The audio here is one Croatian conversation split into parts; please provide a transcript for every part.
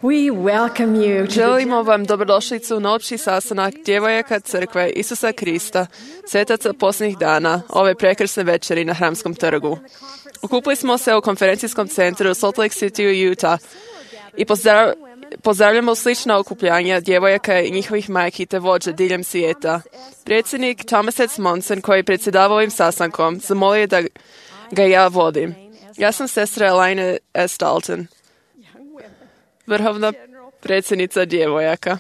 We welcome you to Želimo vam dobrodošlicu na opći sastanak djevojaka crkve Isusa Krista, svetaca posljednjih dana, ove prekrasne večeri na Hramskom trgu. Okupili smo se u konferencijskom centru u Salt Lake City, Utah i pozdravljamo slična okupljanja djevojaka i njihovih majki te vođa diljem svijeta. Predsjednik Thomas S. Monson, koji predsjedava ovim sastankom, zamolio je da ga ja vodim. Ja sam sestra Elaine S. Dalton, vrhovna predsjednica djevojaka.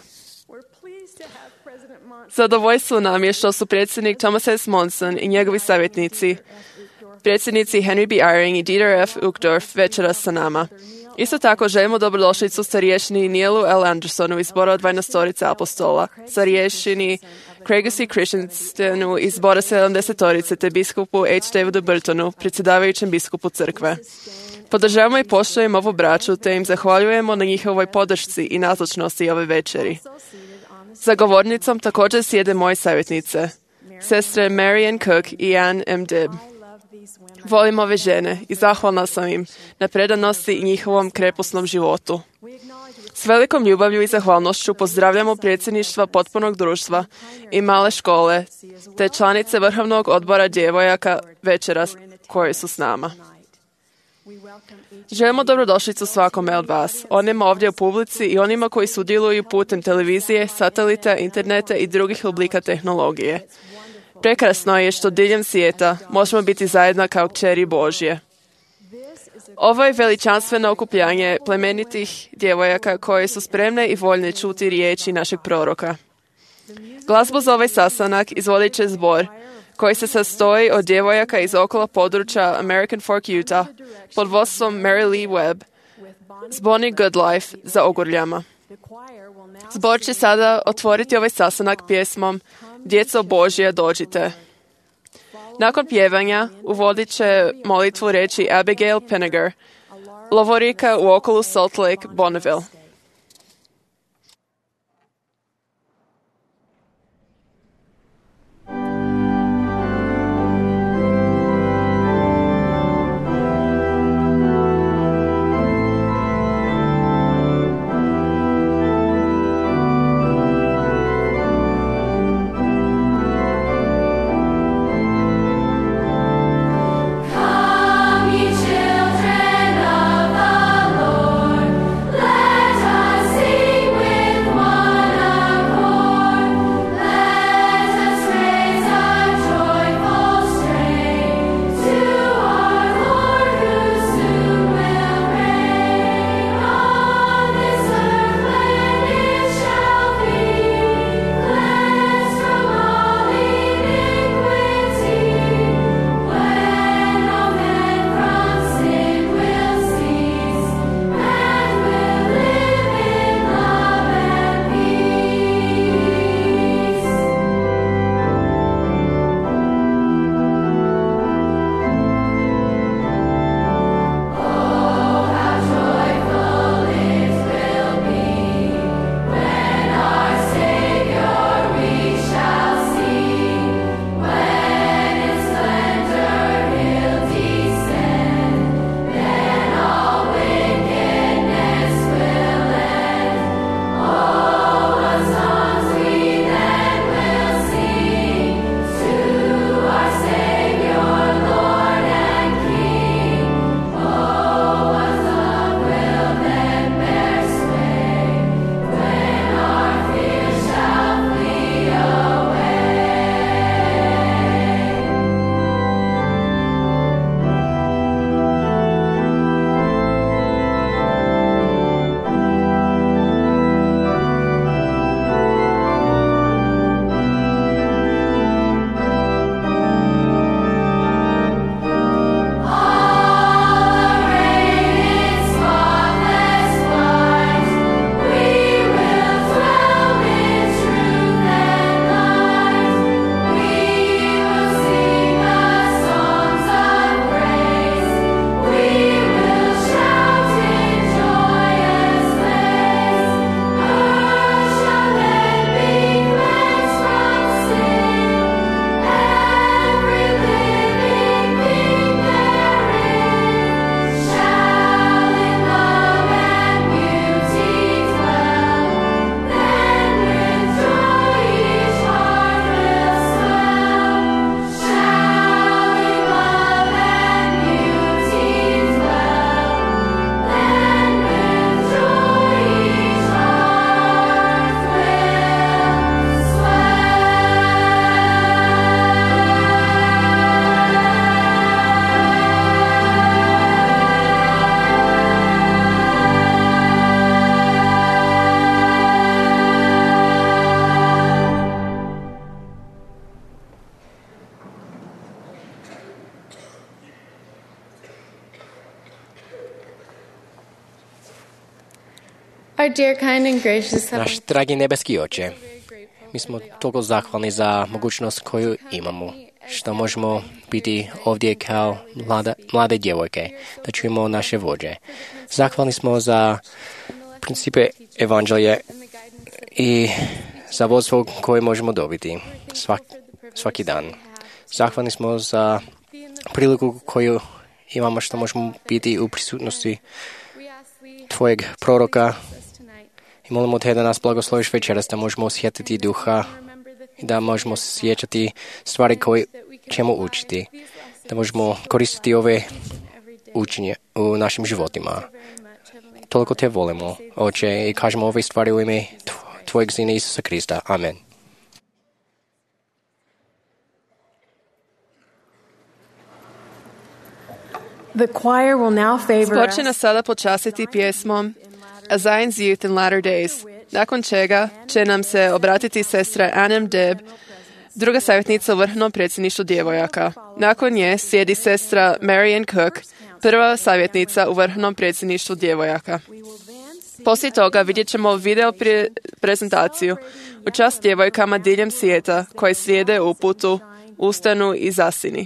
Zadovoljstvo nam je što su predsjednik Thomas S. Monson i njegovi savjetnici, predsjednici Henry B. Eyring i Dieter F. Uchtdorf večeras sa nama. Isto tako želimo dobrodošlicu starješini Neilu L. Andersonu iz zbora 12 apostola, starješini Craigu C. Christiansenu iz zbora 70 te biskupu H. Davidu Burtonu, predsjedavajućem biskupu crkve. Podržavamo i poštujemo ovu braću te im zahvaljujemo na njihovoj podršci i nazočnosti ove večeri. Za govornicom također sjede moje savjetnice, sestre Marian Cook i Ann M. Dibb. Volim ove žene i zahvalna sam im na predanosti i njihovom krepusnom životu. S velikom ljubavlju i zahvalnošću pozdravljamo predsjedništva potpunog društva i male škole, te članice Vrhovnog odbora djevojaka večeras koje su s nama. Želimo dobrodošlicu svakome od vas, onima ovdje u publici i onima koji sudjeluju putem televizije, satelita, interneta i drugih oblika tehnologije. Prekrasno je što diljem svijeta možemo biti zajedno kao kćeri Božje. Ovo je veličanstveno okupljanje plemenitih djevojaka koje su spremne i voljne čuti riječi našeg proroka. Glazbu za ovaj sastanak izvodit će zbor koji se sastoji od djevojaka iz okolo područja American Fork, Utah, pod vodstvom Mary Lee Webb, s Bonnie Goodlife za Ogurljama. Zbor će sada otvoriti ovaj sastanak pjesmom Djeco Božje, dođite. Nakon pjevanja uvodit će molitvu reći Abigail Pennegar, lovorika u okolu Salt Lake, Bonneville. Come, ye children of the Lord, let Naš dragi nebeský Oče, my smo toliko zahvalni za mogućnost koju imamo, što možemo biti ovdje kao mlade djevojke, da čujemo naše vođe. Zahvalni smo za principe evanđelje i za vodstvo koje možemo dobiti svaki dan. Zahvalni smo za priliku koju imamo što možemo biti u prisutnosti Tvojeg proroka i molimo Te da nas blagosloviš večeras, da možemo osjetiti duha i da možemo sjećati stvari koje ćemo učiti, da možemo koristiti ove učenje u našim životima. Toliko Te volimo, Oče, i kažemo ove stvari u ime Tvojeg Sina Isusa Krista. Amen. Zbor će nas sada počastiti pjesmom A Zion's Youth in Latter Days, nakon čega će nam se obratiti sestra Annem Deb, druga savjetnica u vrhovnom predsjedništvu djevojaka. Nakon nje sjedi sestra Marian Cook, prva savjetnica u vrhovnom predsjedništvu djevojaka. Poslije toga vidjet ćemo video prezentaciju u čast djevojkama diljem svijeta koje slijede uputu Ustanu i zasini.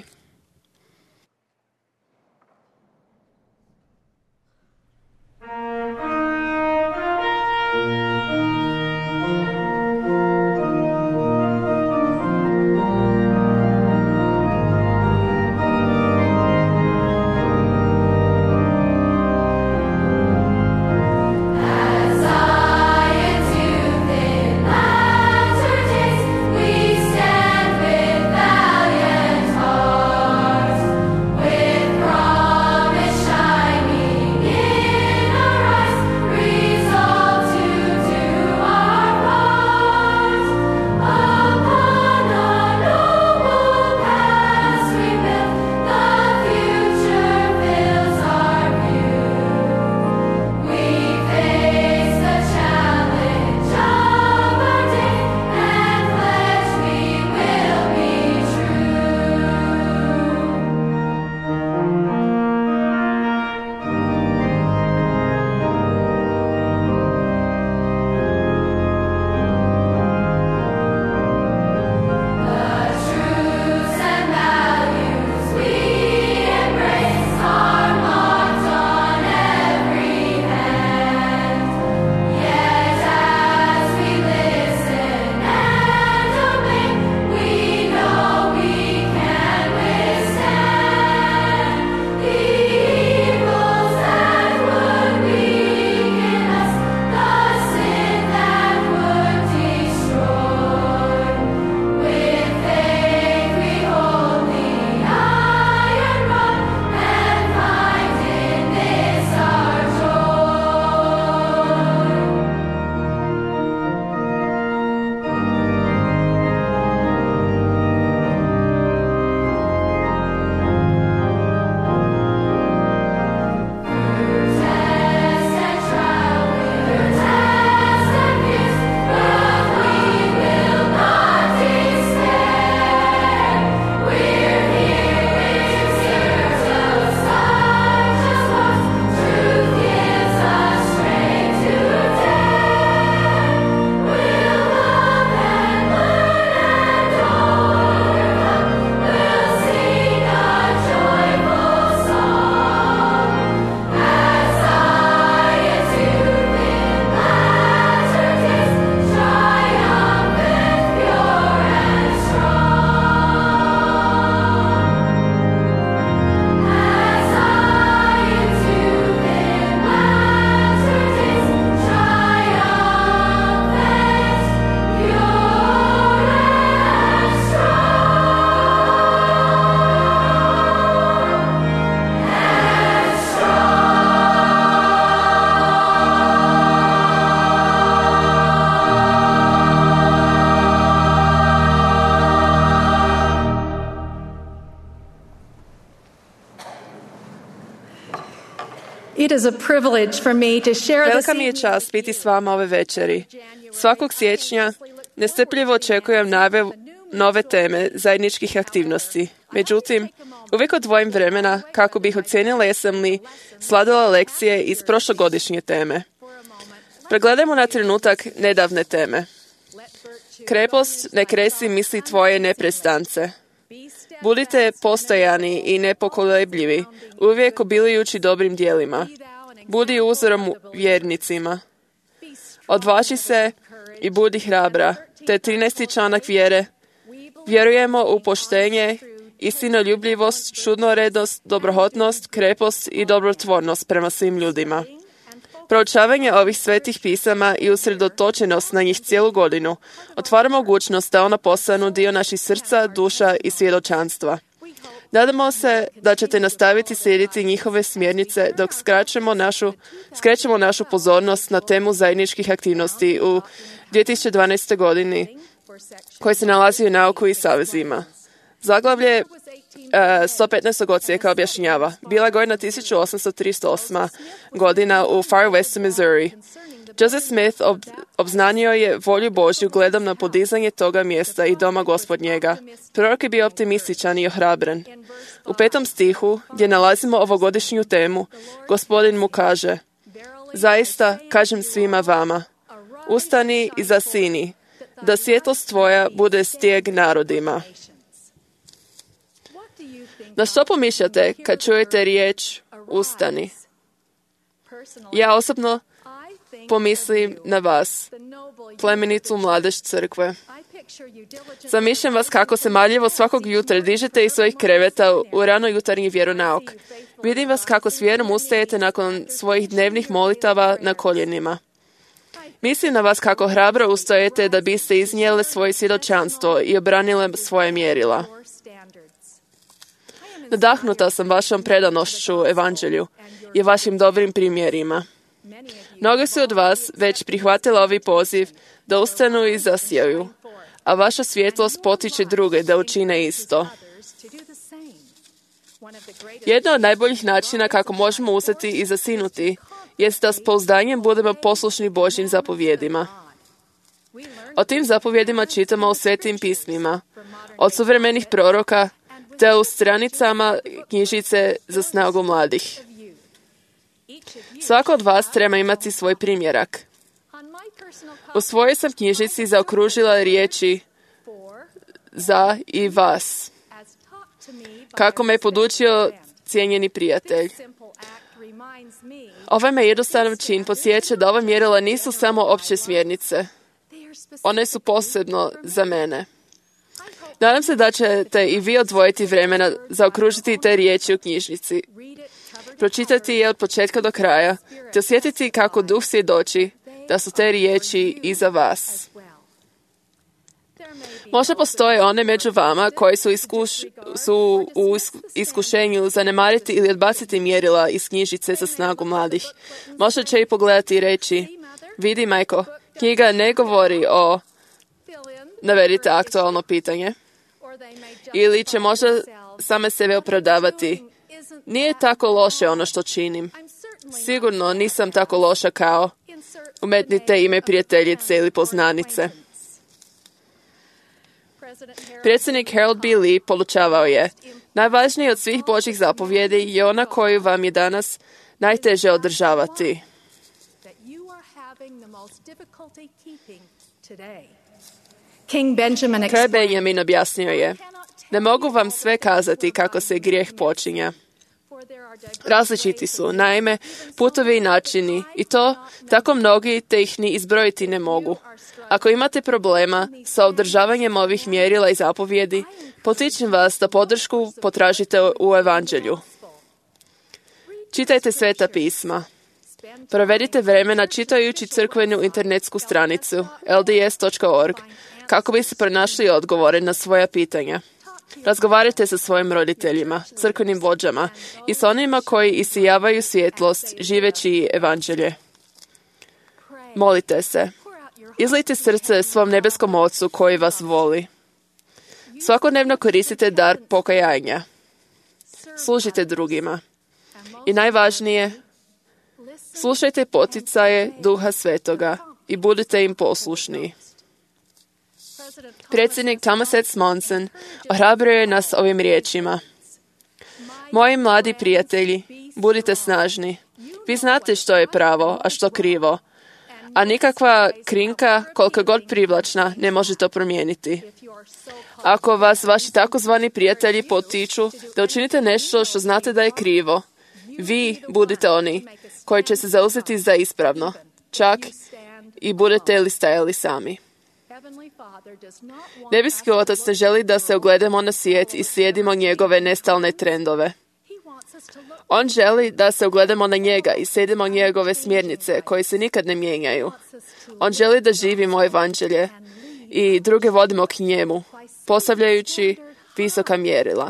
Velika mi je čast biti s vama ove večeri. Svakog siječnja nestrpljivo očekujem nove teme zajedničkih aktivnosti. Međutim, uvijek odvojim vremena kako bih ocijenila jesam li sladila lekcije iz prošlogodišnje teme. Pregledajmo na trenutak nedavne teme. Krepost ne kresi misli tvoje neprestance. Budite postojani i nepokolebljivi, uvijek obilijući dobrim dijelima. Budi uzorom vjernicima. Odvaži se i budi hrabra. Te 13. članak vjere. Vjerujemo u poštenje, istinoljubljivost, čudnorednost, dobrohotnost, krepost i dobrotvornost prema svim ljudima. Proučavanje ovih svetih pisama i usredotočenost na njih cijelu godinu otvara mogućnost da ona postanu dio naših srca, duša i svjedočanstva. Nadamo se da ćete nastaviti slijediti njihove smjernice dok skrećemo našu pozornost na temu zajedničkih aktivnosti u 2012. godini koji se nalazi u nauku i savezima. Zaglavlje 115. odsjeka objašnjava. Bila godina 1838. godina u Far West, Missouri. Joseph Smith obznanio je volju Božju gledom na podizanje toga mjesta i doma Gospodnjega. Prorok je bio optimističan i ohrabren. U 5. stihu, gdje nalazimo ovogodišnju temu, Gospodin mu kaže: zaista kažem svima vama, ustani i zasini, da svjetlost tvoja bude stijeg narodima. Na što pomišljate kad čujete riječ ustani? Ja osobno pomislim na vas, plemenicu mladež crkve. Zamišljam vas kako se marljivo svakog jutra dižete iz svojih kreveta u rano jutarnji vjeronauk. Vidim vas kako s vjerom ustajete nakon svojih dnevnih molitava na koljenima. Mislim na vas kako hrabro ustajete da biste iznijeli svoje svjedočanstvo i obranile svoje mjerila. Nadahnuta sam vašom predanošću evanđelju i vašim dobrim primjerima. Mnogi su od vas već prihvatili ovaj poziv da ustanu i zasijaju, a vaša svjetlost potiče druge da učine isto. Jedno od najboljih načina kako možemo ustati i zasinuti jest da s pouzdanjem budemo poslušni Božjim zapovjedima. O tim zapovjedima čitamo u svetim pismima, od suvremenih proroka te u stranicama knjižice za snagu mladih. Svako od vas treba imati svoj primjerak. U svojoj sam knjižici zaokružila riječi za i vas, kako me je podučio cijenjeni prijatelj. Ovaj me jednostavan čin podsjeća da ova mjerila nisu samo opće smjernice. One su posebno za mene. Nadam se da ćete i vi odvojiti vremena zaokružiti te riječi u knjižnici. Pročitati je od početka do kraja, te osjetiti kako duh svjedoči da su te riječi i za vas. Možda postoje one među vama koji su u iskušenju zanemariti ili odbaciti mjerila iz knjižice za snagu mladih. Možda će i pogledati i reći: vidi, majko, knjiga ne govori o... Navedite aktualno pitanje. Ili će možda same sebe opravdavati: nije tako loše ono što činim. Sigurno nisam tako loša kao... Umetnite ime prijateljice ili poznanice. Predsjednik Harold B. Lee podučavao je: najvažniji od svih Božjih zapovjedi je ona koju vam je danas najteže održavati. Kralj Benjamin objasnio je: ne mogu vam sve kazati kako se grijeh počinja. Različiti su, naime, putovi i načini, i to tako mnogi te ih ni izbrojiti ne mogu. Ako imate problema sa održavanjem ovih mjerila i zapovjedi, potičem vas da podršku potražite u evanđelju. Čitajte sveta pisma. Provedite vremena čitajući crkvenu internetsku stranicu lds.org kako biste pronašli odgovore na svoja pitanja. Razgovarajte sa svojim roditeljima, crkvenim vođama i s onima koji isijavaju svjetlost živeći evanđelje. Molite se. Izlijte srce svom nebeskom Ocu koji vas voli. Svakodnevno koristite dar pokajanja. Služite drugima. I najvažnije, slušajte poticaje Duha Svetoga i budite im poslušni. Predsjednik Thomas S. Monson ohrabruje nas ovim riječima: moji mladi prijatelji, budite snažni. Vi znate što je pravo, a što krivo. a nikakva krinka, koliko god privlačna, ne može to promijeniti. Ako vas vaši takozvani prijatelji potiču da učinite nešto što znate da je krivo, vi budite oni koji će se zauzeti za ispravno, čak i budete li stajali sami. Nebeski Otac ne želi da se ogledamo na svijet i slijedimo njegove nestalne trendove. On želi da se ogledamo na njega i slijedimo njegove smjernice koje se nikad ne mijenjaju. On želi da živimo evanđelje i druge vodimo k njemu, postavljajući visoka mjerila.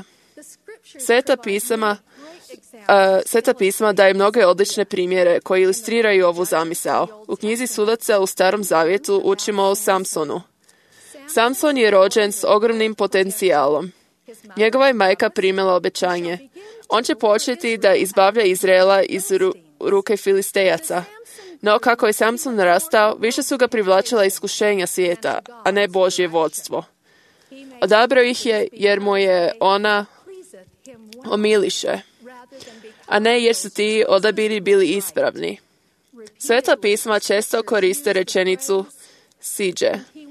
Sveta pisma daje mnoge odlične primjere koji ilustriraju ovu zamisao. U knjizi Sudaca u Starom Zavjetu učimo o Samsonu. Samson je rođen s ogromnim potencijalom. Njegova je majka primila obećanje. On će početi da izbavlja Izraela iz ruke Filistejaca. No kako je Samson narastao, više su ga privlačila iskušenja svijeta, a ne Božje vodstvo. Odabrao ih je jer mu je ona omiliše, a ne jer su ti odabiri bili ispravni. Sveta pisma često koriste rečenicu siđe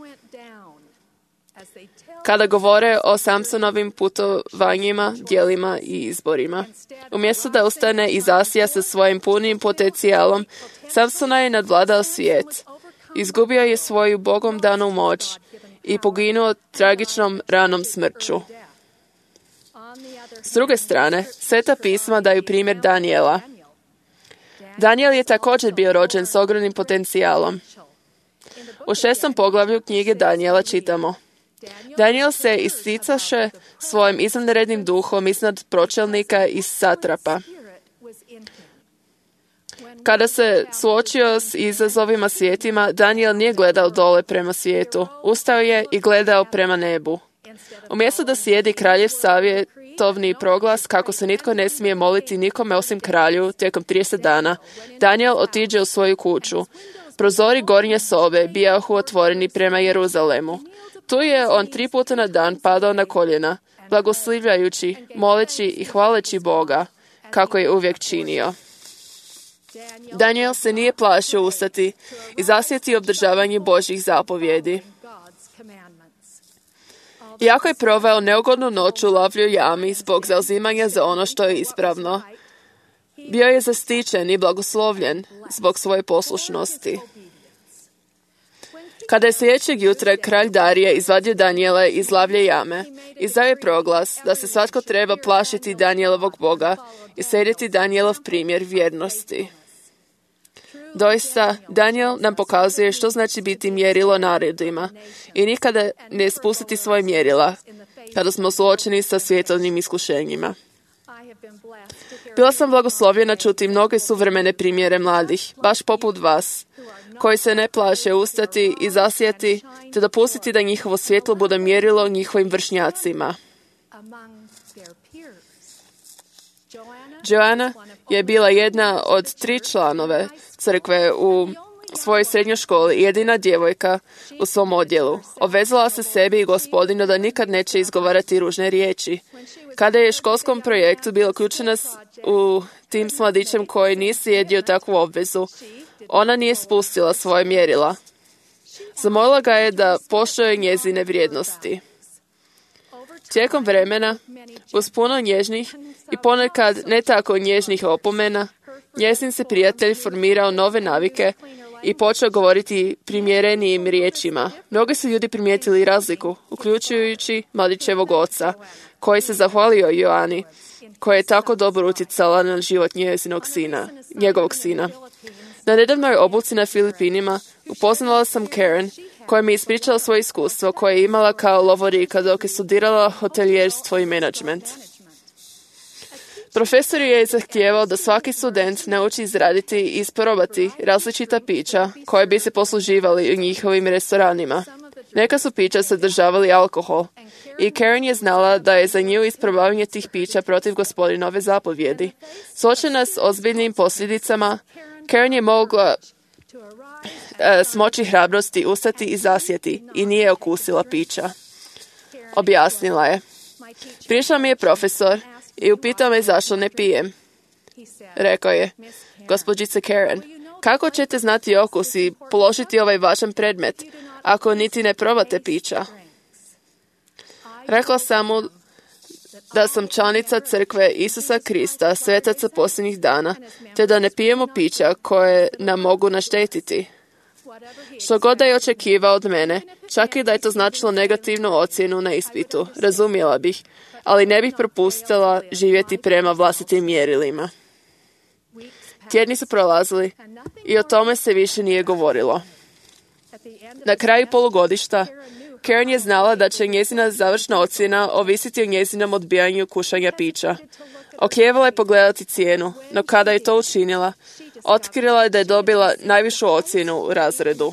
kada govore o Samsonovim putovanjima, djelima i izborima. Umjesto da ustane i zasija sa svojim punim potencijalom, Samsona je nadvladao svijet. Izgubio je svoju Bogom danu moć i poginuo tragičnom ranom smrću. S druge strane, Sveta pisma daju primjer Danijela. Danijel je također bio rođen s ogromnim potencijalom. U 6. poglavlju knjige Danijela čitamo: Danijel se isticaše svojim izvanrednim duhom iznad pročelnika i satrapa. Kada se suočio s izazovima svijetima, Danijel nije gledao dole prema svijetu. Ustao je i gledao prema nebu. Umjesto da slijedi kraljev savjetovni proglas kako se nitko ne smije moliti nikome osim kralju tijekom 30 dana, Danijel otiđe u svoju kuću. Prozori gornje sobe bijahu otvoreni prema Jeruzalemu. Tu je on 3 puta na dan padao na koljena, blagoslivljajući, moleći i hvaleći Boga, kako je uvijek činio. Danijel se nije plašio ustati i zasjeti obdržavanje Božjih zapovjedi. Iako je proveo neugodnu noć u lavljoj jami zbog zauzimanja za ono što je ispravno, bio je zaštićen i blagoslovljen zbog svoje poslušnosti. Kada je sljedećeg jutra kralj Darije izvadio Danijela iz lavlje jame, izdao je proglas da se svatko treba plašiti Danijelovog Boga i slijediti Danijelov primjer vjernosti. Doista, Danijel nam pokazuje što znači biti mjerilo narodima i nikada ne spustiti svoje mjerila kada smo suočeni sa svjetovnim iskušenjima. Bila sam blagoslovljena čuti mnoge suvremene primjere mladih, baš poput vas, koji se ne plaše ustati i zasjeti te dopustiti da njihovo svjetlo bude mjerilo njihovim vršnjacima. Joana je bila jedna od 3 članove crkve u svojoj srednjoj školi i jedina djevojka u svom odjelu. Obvezala se sebi i Gospodinu da nikad neće izgovarati ružne riječi. Kada je školskom projektu bila uključena u tim s mladićem koji nije slijedio takvu obvezu, ona nije spustila svoje mjerila. Zamolila ga je da poštuje njezine vrijednosti. Tijekom vremena, uz puno nježnih i ponekad ne tako nježnih opomena, njezin se prijatelj formirao nove navike i počeo govoriti primjerenijim riječima. Mnogi su ljudi primijetili razliku, uključujući mladićevog oca, koji se zahvalio Joani, koja je tako dobro utjecala na život njegovog sina. Na nedavnoj obuci na Filipinima upoznala sam Karen, koja mi je ispričala svoje iskustvo koje je imala kao lovorika dok je studirala hotelijerstvo i menadžment. Profesor je zahtijevao da svaki student nauči izraditi i isprobati različita pića koje bi se posluživali u njihovim restoranima. Neka su pića sadržavali alkohol i Karen je znala da je za nju isprobavanje tih pića protiv Gospodinove zapovjedi. Suočena s ozbiljnim posljedicama, Karen je mogla smoći hrabrosti, ustati i zasjeti i nije okusila pića. Objasnila je: prišao mi je profesor i upitao me zašto ne pijem. Rekao je: gospođice Karen, Kako ćete znati okus i položiti ovaj važan predmet, ako niti ne probate pića? Rekla sam mu da sam članica crkve Isusa Krista, svetaca posljednjih dana, te da ne pijemo pića koje nam mogu naštetiti. Što god da je očekivao od mene, čak i da je to značilo negativnu ocjenu na ispitu, razumjela bih, ali ne bih propustila živjeti prema vlastitim mjerilima. Tjedni su prolazili i o tome se više nije govorilo. Na kraju polugodišta, Karen je znala da će njezina završna ocjena ovisiti o njezinom odbijanju kušanja pića. Okljevala je pogledati cijenu, no kada je to učinila, otkrila je da je dobila najvišu ocjenu u razredu.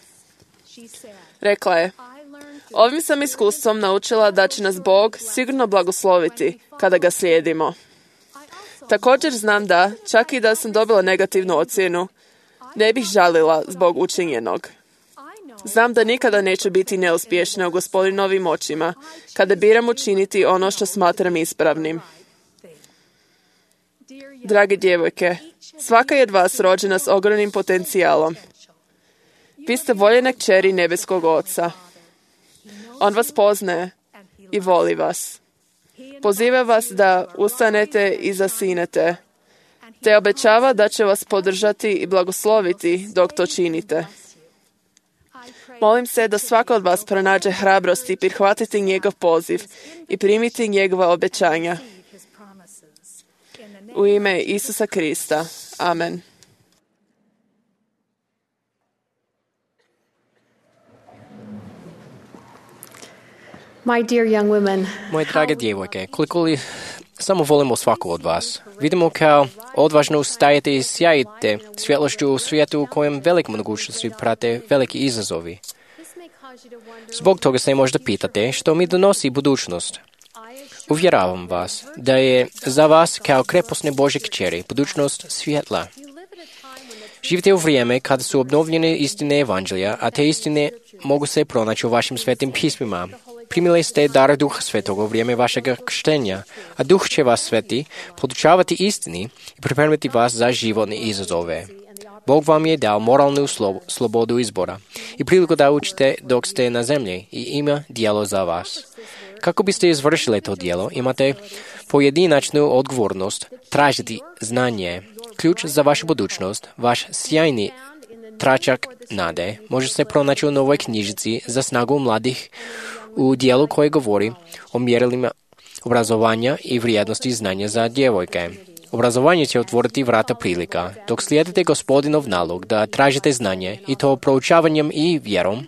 Rekla je, ovim sam iskustvom naučila da će nas Bog sigurno blagosloviti kada ga slijedimo. Također znam da, čak i da sam dobila negativnu ocjenu, ne bih žalila zbog učinjenog. Znam da nikada neću biti neuspješna u Gospodinovim očima, kada biram učiniti ono što smatram ispravnim. Drage djevojke, svaka je od vas rođena s ogromnim potencijalom. Vi ste voljene kćeri nebeskog Oca. On vas poznaje i voli vas. Poziva vas da ustanete i zasinete, te obećava da će vas podržati i blagosloviti dok to činite. Molim se da svako od vas pronađe hrabrosti prihvatiti njegov poziv i primiti njegova obećanja. U ime Isusa Krista. Amen. Moje drage djevojke, koliko li samo volimo svaku od vas. Vidimo kao odvažno ustajete i sjajite svjetlošću u svijetu u kojem velike mogućnosti prate veliki izazovi. Zbog toga se možda pitate što mi donosi budućnost. Uvjeravam vas da je za vas kao krepostne Božje kćeri budućnost svjetla. Živite u vrijeme kada su obnovljene istine evanđelja, a te istine mogu se pronaći u vašim svetim pismima. Primili ste dar Duha Svetoga u vrijeme vašeg krštenja, a Duh će vas sveti, podučavati istini i pripremiti vas za životne izazove. Bog vam je dao moralnu slobodu izbora i priliku da učite dok ste na zemlji i ima djelo za vas. Kako biste izvršili to djelo, imate pojedinačnu odgovornost tražiti znanje. Ključ za vašu budućnost, vaš sjajni tračak nade, može se pronaći u novoj knjižici za snagu mladih u dijelu koje govori o mjerilima obrazovanja i vrijednosti znanja za djevojke. Obrazovanje će otvoriti vrata prilika. Dok slijedite Gospodinov nalog da tražite znanje i to proučavanjem i vjerom,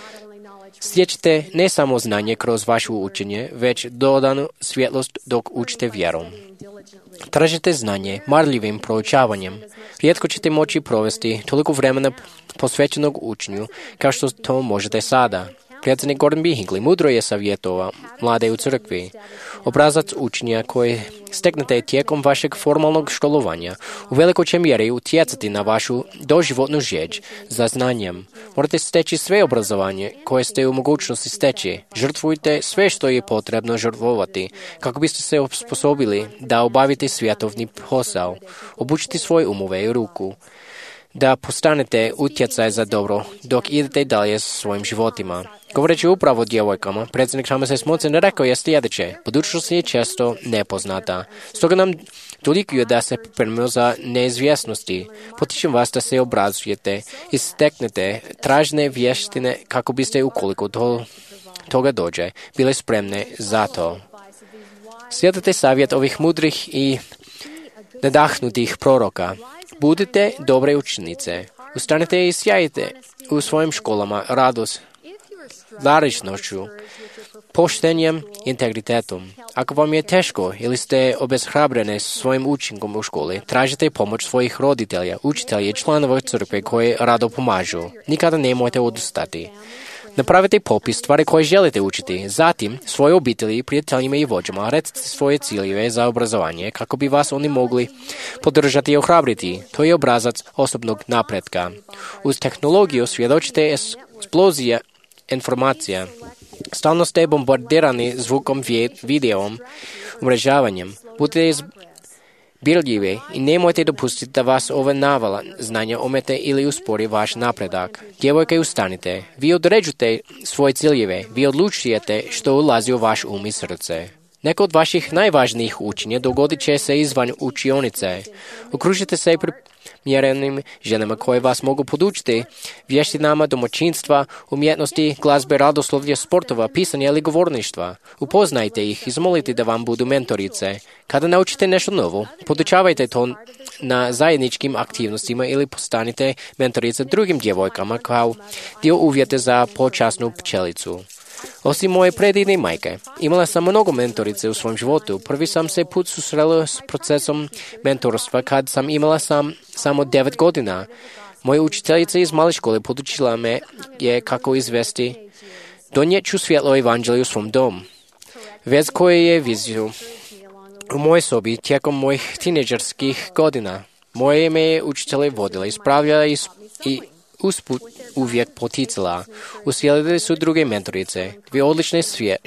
stječete ne samo znanje kroz vaše učenje, već dodanu svjetlost dok učite vjerom. Tražite znanje marljivim proučavanjem. Rijetko ćete moći provesti toliko vremena posvećenog učenju kao što to možete sada. Predsjednik Gordon B. Hinckley mudro je savjetovao mlade u crkvi. Obrazac učenja koji steknete tijekom vašeg formalnog školovanja u velikoj će mjeri utjecati na vašu doživotnu žeđ za znanjem. Morate steći sve obrazovanje koje ste u mogućnosti steći. Žrtvujte sve što je potrebno žrtvovati kako biste se osposobili da obavite svjetovni posao. Obučite svoje umove i ruku da postanete utjecaj za dobro dok idete dalje sa svojim životima. Govoreći upravo o djevojkama, predsjednik Thomas S. Monson rekao je sljedeće: budućnost je često nepoznata. Stoga nam dolikuje da se pripremimo za neizvjesnosti. Potičem vas da se obrazujete i steknete tražne vještine kako biste, ukoliko do toga dođe, bile spremne za to. Slijedite savjet ovih mudrih i nadahnutih proroka. Budite dobre učenice. Ustanite i sjajite u svojim školama radost, darišnošću, poštenjem, integritetom. Ako vam je teško ili ste obeshrabrene svojim učinkom u školi, tražite pomoć svojih roditelja, učitelja i članova crkve koji rado pomažu. Nikada nemojte odustati. Napravite popis stvari koje želite učiti. Zatim, svoje obitelji, prijateljima i vođama recite svoje ciljeve za obrazovanje kako bi vas oni mogli podržati i ohrabriti. To je obrazac osobnog napretka. Uz tehnologiju svjedočite eksplozija informacija. Stalno ste bombardirani zvukom, videom, umrežavanjem. Budete birljivi i nemojte dopustiti da vas ova navala znanja omete ili uspori vaš napredak. Djevojke, ustanite. Vi određujete svoje ciljeve. Vi odlučujete što ulazi u vaš um i srce. Neko od vaših najvažnijih učenja dogodit će se izvan učionice. Okružite se primjerenim ženama koje vas mogu podučiti vještinama domaćinstva, umjetnosti, glazbe, radoslovlja, sportova, pisanja ili govorništva. Upoznajte ih i zamolite da vam budu mentorice. Kada naučite nešto novo, podučavajte to na zajedničkim aktivnostima ili postanite mentorice drugim djevojkama kao dio uvjeta za počasnu pčelicu. Osim moje predivne majke, imala sam mnogo mentorice u svom životu. Prvi sam se put susrela s procesom mentorstva kad sam imala samo 9 godina. Moja učiteljica iz male škole podučila me je kako izvesti donijeću svjetlo evanđelju u svom domu. Vez koje je viziju u mojoj sobi tijekom mojih tineđerskih godina. Moje me učitelje vodila, ispravljala i usput uvijek poticala. Uslijedili su druge mentorice, dvije odlične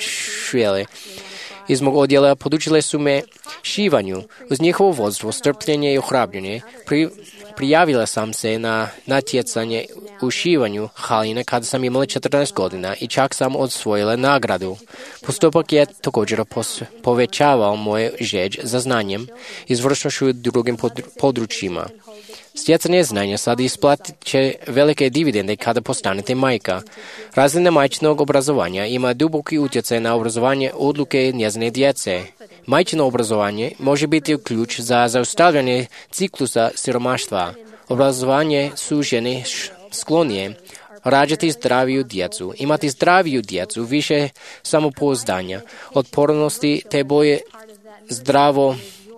švele. Iz mog odjela podučile su me šivanju. Uz njihovo vodstvo, strpljenje i ohrabljenje prijavila sam se na natjecanje u šivanju haline kada sam imala 14 godina i čak sam osvojila nagradu. Postupak je također povećavao moje žeđ za znanjem i izvršnošću u drugim područjima. Stjecanje znanja sad isplatit će velike dividende kada postanete majka. Razina majčinog obrazovanja ima duboki utjecaj na obrazovanje odluke njezine djece. Majčino obrazovanje može biti ključ za zaustavljanje ciklusa siromaštva. Obrazovanje su žene sklonije rađati zdraviju djecu, imati zdraviju djecu, više samopouzdanja, otpornosti te boje zdravo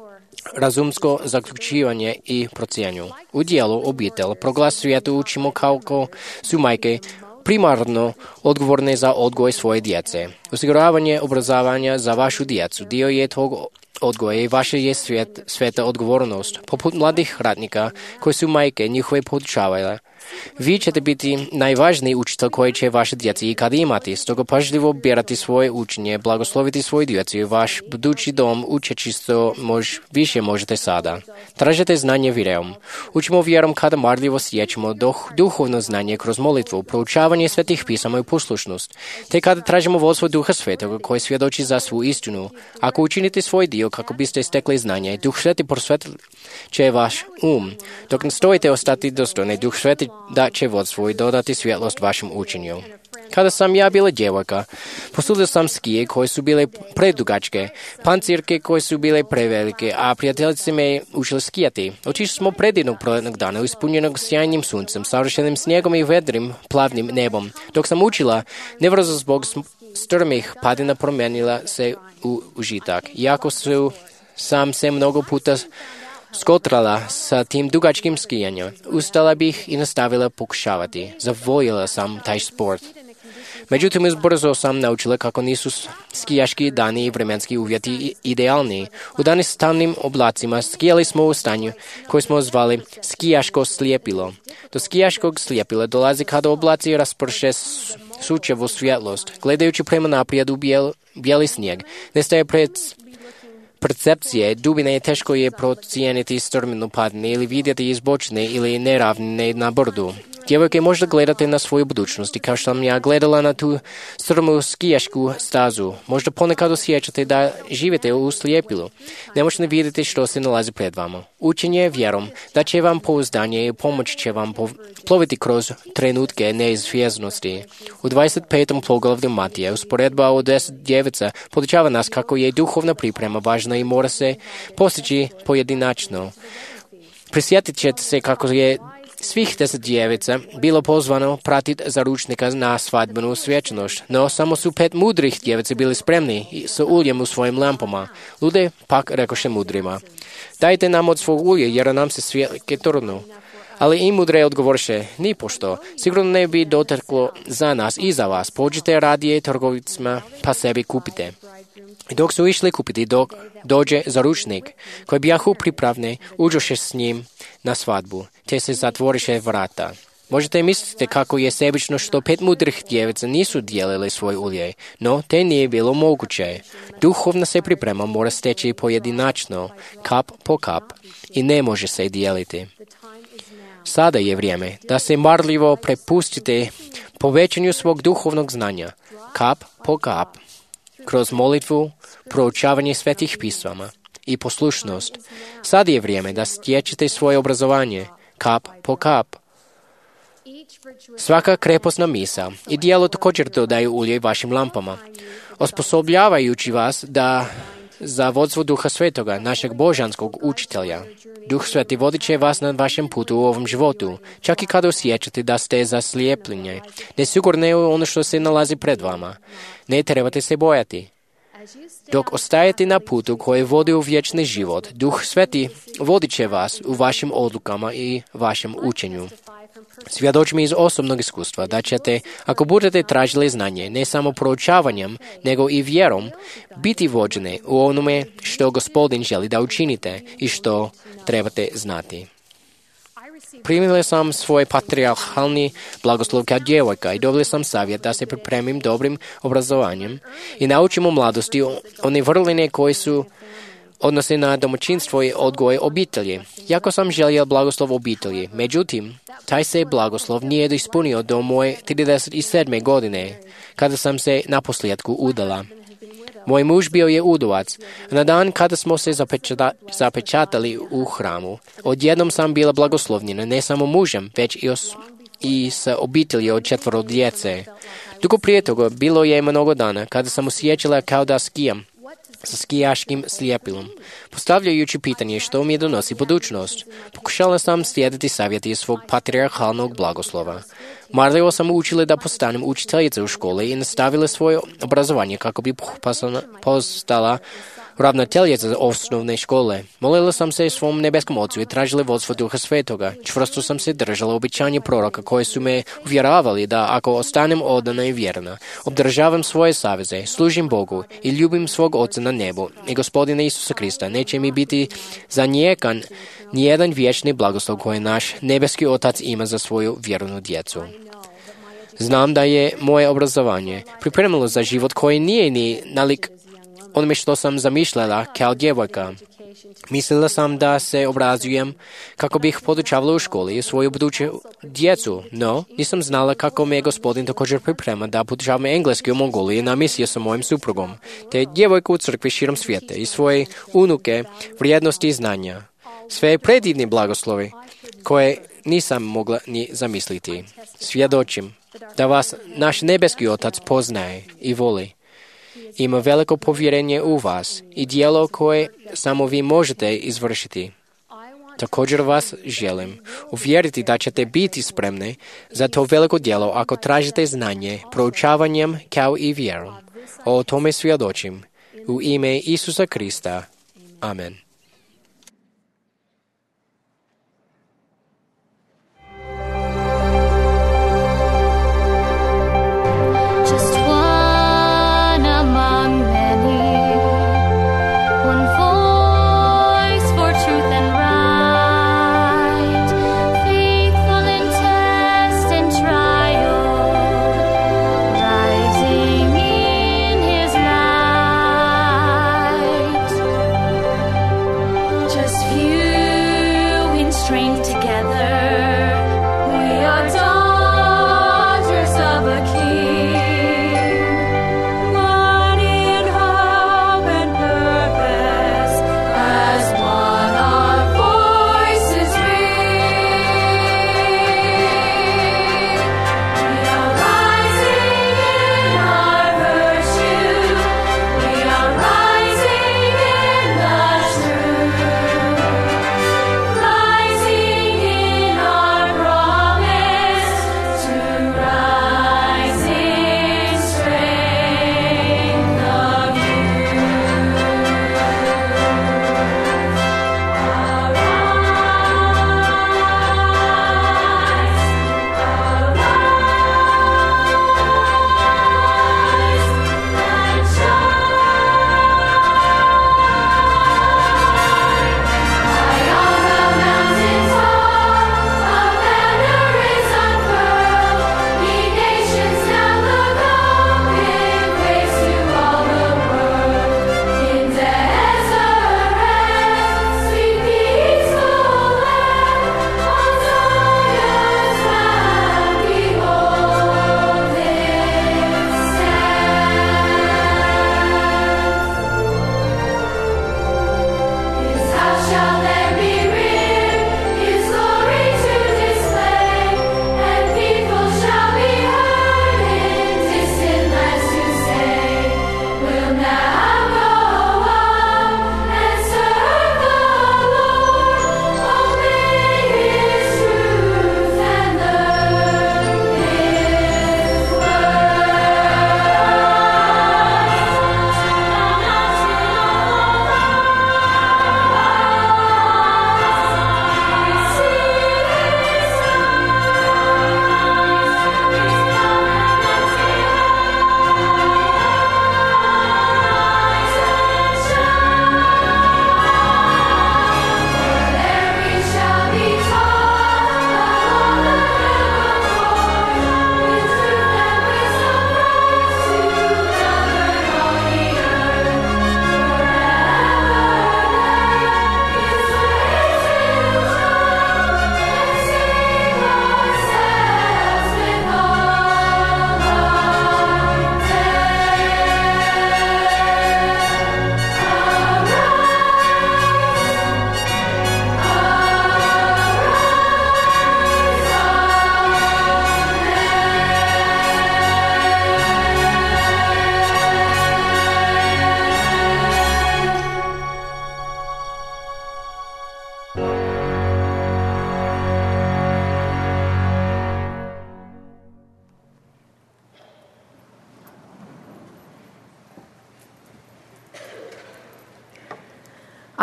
razumsko zaključivanje i procjenju. U dijelu obitelj proglas svijetu učimo kako su majke primarno odgovorne za odgoj svoje djece. Osiguravanje obrazovanja za vašu djecu dio je tog odgoja i vaša je sveta odgovornost. Poput mladih radnika koji su majke njihove podučavale. Vi ćete biti najvažniji učitelj koji će vaše djeci ikad imati, stoga pažljivo birati svoje učenje, blagosloviti svoju djecu i vaš budući dom učeći što više možete sada. Tražite znanje vjerom. Učimo vjerom kada marljivo stječemo duhovno znanje kroz molitvu, proučavanje svetih pisama i poslušnost, te kada tražimo vodstvo Duha Svetoga koji svjedoči za svu istinu. Ako učinite svoj dio kako biste stekli znanje, Duh Sveti prosvetlit će vaš dok ne stojite ostati dostojni, Duh Sveti da će vodstvo i dodati svjetlost vašem učenju. Kada sam ja bila djevojka, posudila sam skije koje su bile predugačke, pancirke koje su bile prevelike, a prijateljice me učile skijati. Otišli smo predivnog proletnog dana, ispunjenog sjajnim suncem, savršenim snijegom i vedrim, plavnim nebom. Dok sam učila, nevrzo zbog strmih padina promijenila se u užitak. Iako sam se mnogo puta skotrala sa tim dugačkim skijanjem, ustala bih i nastavila pokušavati. Zavoljela sam taj sport. Međutim, brzo sam naučila kako nisu skijaški dani i vremenski uvjeti idealni. U dani s tamnim oblacima skijali smo u stanju koje smo zvali skijaško slijepilo. Do skijaškog slijepila dolazi kada oblaci rasprše sučevu svjetlost. Gledajući prema naprijed u bijeli snijeg, nestaje percepcije dubine teško je procijeniti strminu padine ili vidjeti izbočne ili neravnine na brdu. Djevojke, možda gledate na svoju budućnost i kao što sam ja gledala na tu strmu skijašku stazu. Možda ponekad osjećate da živite u slijepilu. Ne možete vidjeti što se nalazi pred vama. Učenje vjerom da će vam pouzdanje i pomoć će vam ploviti kroz trenutke neizvjesnosti. U 25. poglavlju Matije usporedba o 10 djevica podučava nas kako je duhovna priprema važna i mora se postići pojedinačno. Prisjetit ćete se kako je svih 10 djevica bilo pozvano pratiti zaručnika na svadbenu svečanost, no samo su 5 mudrih djevice bili spremni sa uljem u svojim lampama. Lude pak rekoše mudrima: dajte nam od svog ulja, jer nam se svjetke trnu. Ali i mudre odgovoriše: nipošto, sigurno ne bi doteklo za nas i za vas. Pođite radije trgovicima pa sebi kupite. I dok su išli kupiti, dođe zaručnik, koji bijahu pripravne, uđoše s njim na svadbu, te se zatvoriše vrata. Možete misliti kako je sebično što 5 mudrih djevica nisu dijelili svoj uljej, no te nije bilo moguće. Duhovna se priprema mora steći pojedinačno, kap po kap, i ne može se dijeliti. Sada je vrijeme da se marljivo prepustite povećanju svog duhovnog znanja, kap po kap, kroz molitvu, proučavanje svetih pisama i poslušnost. Sada je vrijeme da stječete svoje obrazovanje, kap po kap. Svaka krepostna misa i djelo također dodaju ulje vašim lampama, osposobljavajući vas za vodstvo Duha Svetoga, našeg božanskog učitelja. Duh Sveti vodit će vas na vašem putu u ovom životu, čak i kada osjećate da ste zaslijepljeni, nesigurni u ono što se nalazi pred vama. Ne trebate se bojati. Dok ostajete na putu koji vodi u vječni život, Duh Sveti vodit će vas u vašim odlukama i vašem učenju. Svjedočim iz osobnog iskustva da ćete, ako budete tražili znanje, ne samo proučavanjem, nego i vjerom, biti vođeni u onome što Gospodin želi da učinite i što trebate znati. Primila sam svoj patrijarhalni blagoslov kao djevojka i dobila sam savjet da se pripremim dobrim obrazovanjem i naučim u mladosti one vrline koje su odnose na domaćinstvo i odgoj obitelji. Jako sam želio blagoslov obitelji, međutim, taj se blagoslov nije ispunio do moje 37. godine, kada sam se naposljedku udala. Moj muž bio je udovac. Na dan kada smo se zapečatali u hramu, odjednom sam bila blagoslovljena ne samo mužem, već i sa obitelji od 4 djece. Dugo prije toga bilo je mnogo dana kada sam osjećala kao da skijam sa skijaškim slijepilom, postavljajući pitanje što mi donosi budućnost. Pokušala sam slijediti savjeti iz svog patrijarhalnog blagoslova. Marljivo sam učila da postanem učiteljica u školi i nastavila svoje obrazovanje kako bi postala ravnateljica osnovne škole. Molila sam se svom nebeskom ocu i tražila vodstvo Duha Svetoga. Čvrsto sam se držala obećanja proroka koji su me uvjeravali da ako ostanem odana i vjerna, obdržavam svoje saveze, služim Bogu i ljubim svog Oca na nebu i Gospodina Isusa Krista, neće mi biti zanijekan nijedan vječni blagoslov koji naš nebeski Otac ima za svoju vjernu djecu. Znam da je moje obrazovanje pripremilo za život koji nije ni nalik onome što sam zamišljala kao djevojka. Mislila sam da se obrazujem kako bih podučavala u školi svoju buduću djecu, no nisam znala kako me Gospodin također priprema da podučavam engleski u Mongoliji na misiju sa mojim suprugom, te djevojku u crkvi širom svijeta i svoje unuke vrijednosti i znanja. Sve predivni blagoslovi koje nisam mogla ni zamisliti. Svjedočim da vas naš nebeski Otac poznaje i voli. Ima veliko povjerenje u vas i djelo koje samo vi možete izvršiti. Također vas želim uvjeriti da ćete biti spremni za to veliko djelo ako tražite znanje proučavanjem kao i vjerom. O tome svjedočim u ime Isusa Krista. Amen.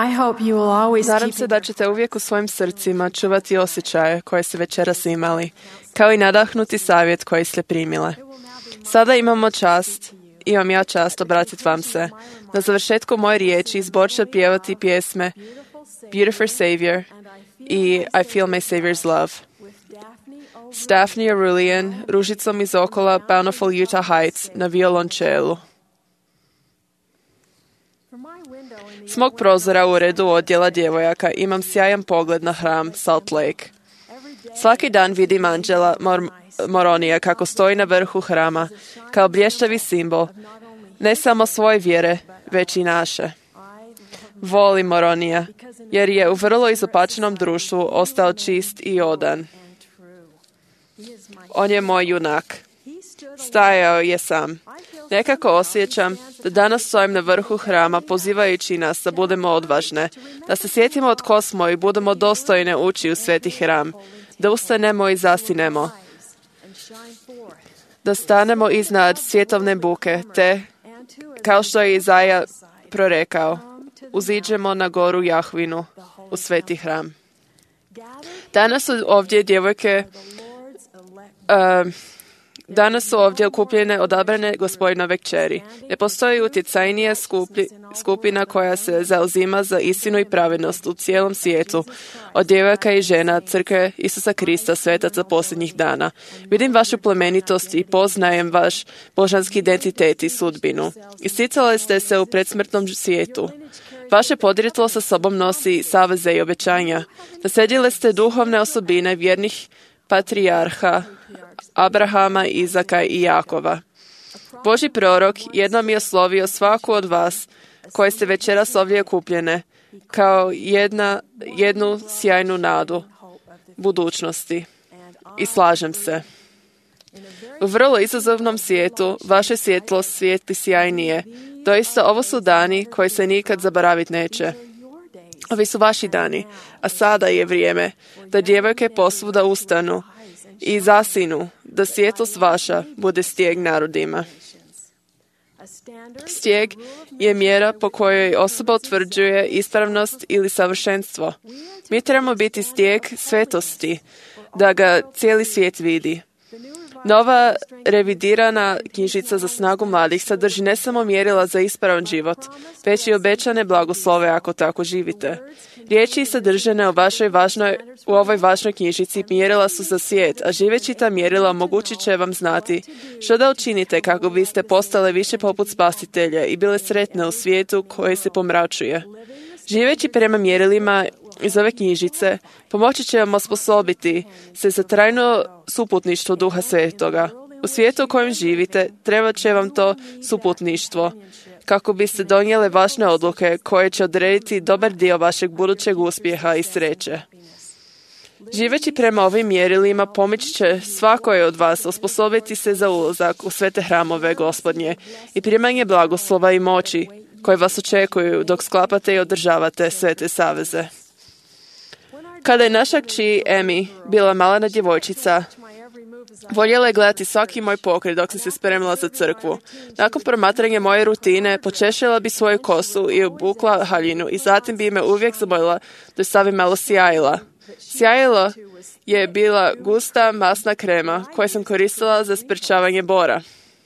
Nadam se da ćete uvijek u svojim srcima čuvati osjećaje koje ste večeras imali, kao i nadahnuti savjet koji ste primile. Sada imam ja čast obratiti vam se. Na završetku moje riječi zbor će pjevati pjesme Beautiful Savior i I Feel My Savior's Love. S Daphne Arulian, Ružicom iz okola Bountiful Utah Heights na violončelu. S mog prozora u redu odjela djevojaka imam sjajan pogled na hram Salt Lake. Svaki dan vidim anđela Moronija kako stoji na vrhu hrama, kao blještavi simbol, ne samo svoje vjere, već i naše. Volim Moronija, jer je u vrlo izopačenom društvu ostao čist i odan. On je moj junak. Stajao je sam. Nekako osjećam da danas stojim na vrhu hrama pozivajući nas da budemo odvažne, da se sjetimo od tko smo i budemo dostojne ući u sveti hram, da ustanemo i zastinemo, da stanemo iznad svjetovne buke, te, kao što je Izaja prorekao, uziđemo na goru Jahvinu u sveti hram. Danas su ovdje djevojke Danas su ovdje okupljene odabrane Gospodinove kćeri. Ne postoji utjecajnija skupina koja se zauzima za istinu i pravednost u cijelom svijetu, od djevojaka i žena Crkve Isusa Krista, svetaca posljednjih dana. Vidim vašu plemenitost i poznajem vaš božanski identitet i sudbinu. Isticali ste se u predsmrtnom svijetu. Vaše podrijetlo sa sobom nosi saveze i obećanja. Naslijedili ste duhovne osobine vjernih patrijarha Abrahama, Izaka i Jakova. Božji prorok jednom je oslovio svaku od vas koje ste večeras ovdje okupljene kao jednu sjajnu nadu budućnosti. I slažem se. U vrlo izazovnom svijetu vaše svjetlo svijetli sjajnije. Doista ovo su dani koji se nikad zaboraviti neće. Ovi su vaši dani, a sada je vrijeme da djevojke posvuda ustanu i zasinu, da svjetlost vaša bude stijeg narodima. Stijeg je mjera po kojoj osoba utvrđuje ispravnost ili savršenstvo. Mi trebamo biti stijeg svetosti, da ga cijeli svijet vidi. Nova revidirana knjižica za snagu mladih sadrži ne samo mjerila za ispravan život, već i obećane blagoslove ako tako živite. Riječi sadržane u ovoj važnoj knjižici mjerila su za svijet, a živeći ta mjerila omogućit će vam znati što da učinite kako biste postale više poput Spasitelja i bile sretne u svijetu koji se pomračuje. Živeći prema mjerilima iz ove knjižice pomoći će vam osposobiti se za trajno suputništvo Duha Svetoga. U svijetu u kojem živite trebat će vam to suputništvo kako biste donijele važne odluke koje će odrediti dobar dio vašeg budućeg uspjeha i sreće. Živeći prema ovim mjerilima pomoći će svakoj od vas osposobiti se za ulazak u svete hramove Gospodnje i primanje blagoslova i moći koje vas očekuju dok sklapate i održavate svete saveze. Kada je naša kći Emi bila malena djevojčica, voljela je gledati svaki moj pokret dok sam se spremila za crkvu. Nakon promatranja moje rutine, počešila bi svoju kosu i obukla haljinu i zatim bi me uvijek zamolila da stavim malo sjajila. Sjajilo je bila gusta masna krema koju sam koristila za sprečavanje bora.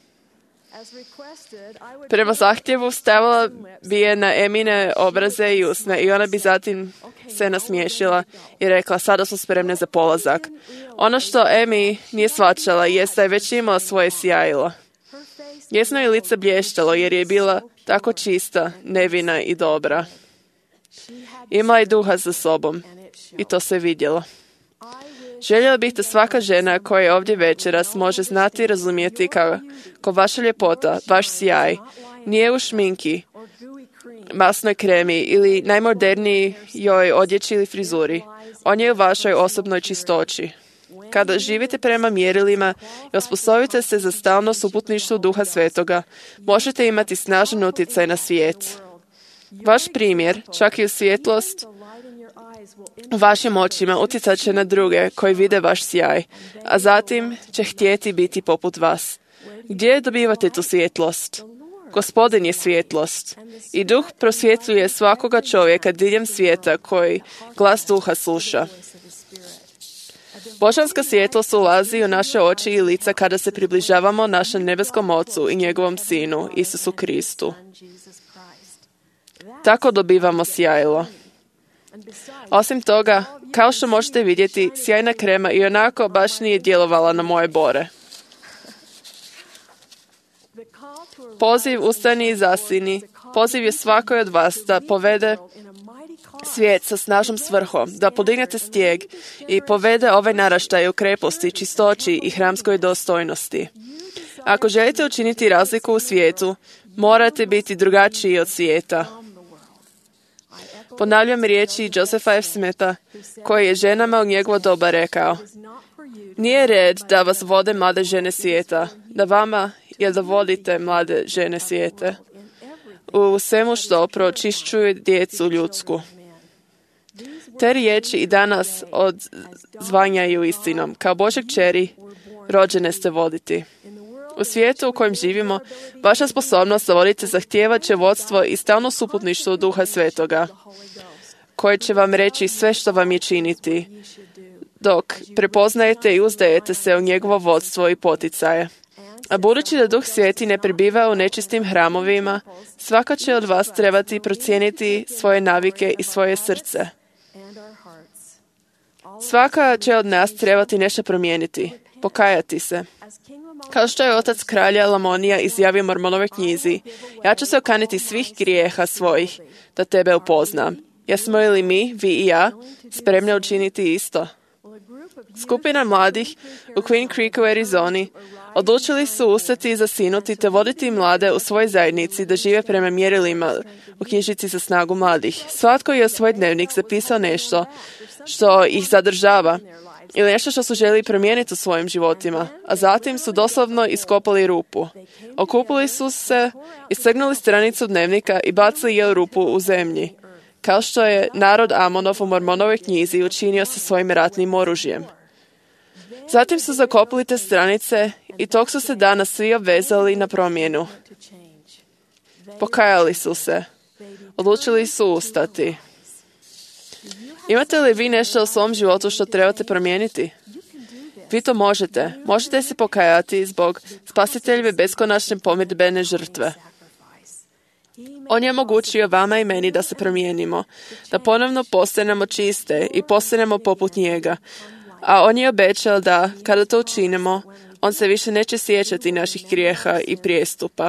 Prema zahtjevu stavila bi je na Emine obraze i usne i ona bi zatim se nasmiješila i rekla, sada smo spremne za polazak. Ono što Emi nije shvaćala jest da je već imala svoje sjajilo. Njezino je lice blještalo jer je bila tako čista, nevina i dobra. Imala je duha za sobom i to se vidjelo. Željela bih da svaka žena koja je ovdje večeras može znati i razumjeti kako vaša ljepota, vaš sjaj, nije u šminki, masnoj kremi ili najmodernijoj odjeći ili frizuri. On je u vašoj osobnoj čistoći. Kada živite prema mjerilima i osposobite se za stalno suputništvo Duha Svetoga, možete imati snažan utjecaj na svijet. Vaš primjer, čak i u svjetlost, u vašim očima utjecat će na druge koji vide vaš sjaj, a zatim će htjeti biti poput vas. Gdje dobivate tu svjetlost? Gospodin je svjetlost i duh prosvjetljuje svakoga čovjeka diljem svijeta koji glas duha sluša. Božanska svjetlost ulazi u naše oči i lica kada se približavamo našem nebeskom Ocu i njegovom Sinu, Isusu Kristu. Tako dobivamo sjajilo. Osim toga, kao što možete vidjeti, sjajna krema i onako baš nije djelovala na moje bore. Poziv ustani i zasini. Poziv je svakoj od vas da povede svijet sa snažnom svrhom, da podignete stijeg i povede ovaj naraštaj u kreposti, čistoći i hramskoj dostojnosti. Ako želite učiniti razliku u svijetu, morate biti drugačiji od svijeta. Ponavljam riječi Josepha F. Smitha, koji je ženama u njegovo doba rekao: nije red da vas vode mlade žene svijeta, da vama je da vodite mlade žene svijete u svemu što pročišćuje djecu ljudsku. Te riječi i danas odzvanjaju istinom. Kao Božje kćeri, rođene ste voditi. U svijetu u kojem živimo, vaša sposobnost da vodite zahtijevat će vodstvo i stalno suputništvo Duha Svetoga, koji će vam reći sve što vam je činiti, dok prepoznajete i uzdajete se u njegovo vodstvo i poticaje. A budući da Duh Sveti ne prebiva u nečistim hramovima, svaka će od vas trebati procijeniti svoje navike i svoje srce. Svaka će od nas trebati nešto promijeniti, pokajati se. Kao što je otac kralja Lamonija izjavio u Mormonove knjizi: ja ću se okaniti svih grijeha svojih, da tebe upoznam. Jesmo li mi, vi i ja, spremni učiniti isto? Skupina mladih u Queen Creek u Arizoni odlučili su ustati i zasinuti te voditi mlade u svojoj zajednici da žive prema mjerilima u knjižici za snagu mladih. Svatko je u svoj dnevnik zapisao nešto što ih zadržava ili nešto što su želi promijeniti u svojim životima, a zatim su doslovno iskopali rupu. Okupili su se, iscrgnuli stranicu dnevnika i bacili je u rupu u zemlji, kao što je narod Amonov u Mormonovoj knjizi učinio sa svojim ratnim oružjem. Zatim su zakopali te stranice i tog su se dana svi obvezali na promjenu. Pokajali su se. Odlučili su ustati. Imate li vi nešto u svom životu što trebate promijeniti? Vi to možete. Možete se pokajati zbog Spasiteljeve beskonačne pomirdbene žrtve. On je omogućio vama i meni da se promijenimo, da ponovno postanemo čiste i postanemo poput njega. A on je obećao da, kada to učinimo, on se više neće sjećati naših grijeha i prijestupa.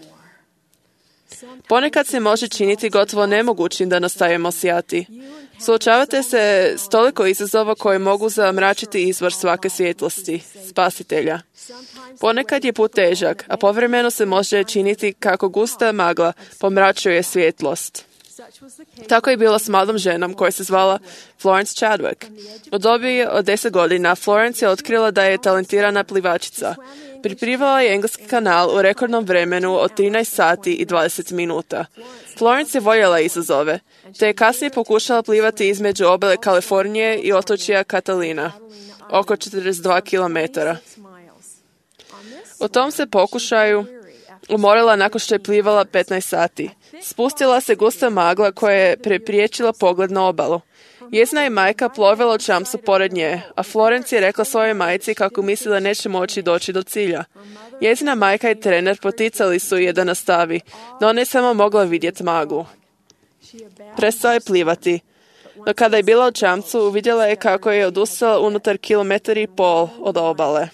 Ponekad se može činiti gotovo nemogućim da nastavimo sjati. Suočavate se s toliko izazova koje mogu zamračiti izvor svake svjetlosti, Spasitelja. Ponekad je put težak, a povremeno se može činiti kako gusta magla pomračuje svjetlost. Tako je bilo s mladom ženom koja se zvala Florence Chadwick. U dobi od 10 godina Florence je otkrila da je talentirana plivačica. Priplivala je engleski kanal u rekordnom vremenu od 13 sati i 20 minuta. Florence je voljela izazove, te je kasnije pokušala plivati između obale Kalifornije i otočja Catalina, oko 42 km. U tom se pokušaju umorila nakon što je plivala 15 sati. Spustila se gusta magla koja je prepriječila pogled na obalu. Njezina je majka plovila u čamcu pored nje, a Florence je rekla svojoj majci kako misli da neće moći doći do cilja. Njezina majka i trener poticali su je da nastavi, no ona je samo mogla vidjeti maglu. Prestala je plivati, no kada je bila u čamcu, uvidjela je kako je odustala unutar 1,5 kilometra od obale.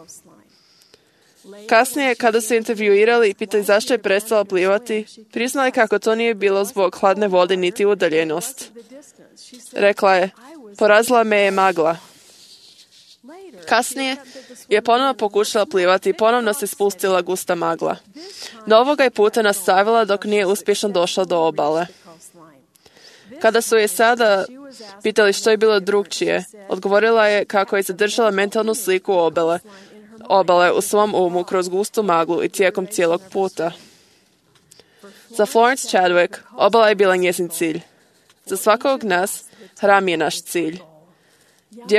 Kasnije, kada su intervjuirali i pitali zašto je prestala plivati, priznala je kako to nije bilo zbog hladne vode niti udaljenost. Rekla je, porazila me je magla. Kasnije je ponovno pokušala plivati i ponovno se spustila gusta magla. No ovoga je puta nastavila dok nije uspješno došla do obale. Kada su je sada pitali što je bilo drugčije, odgovorila je kako je zadržala mentalnu sliku obale u svom umu kroz gustu maglu i tijekom cijelog puta. Za Florence Chadwick obala je bila njezin cilj. Za svakog nas hram je naš cilj.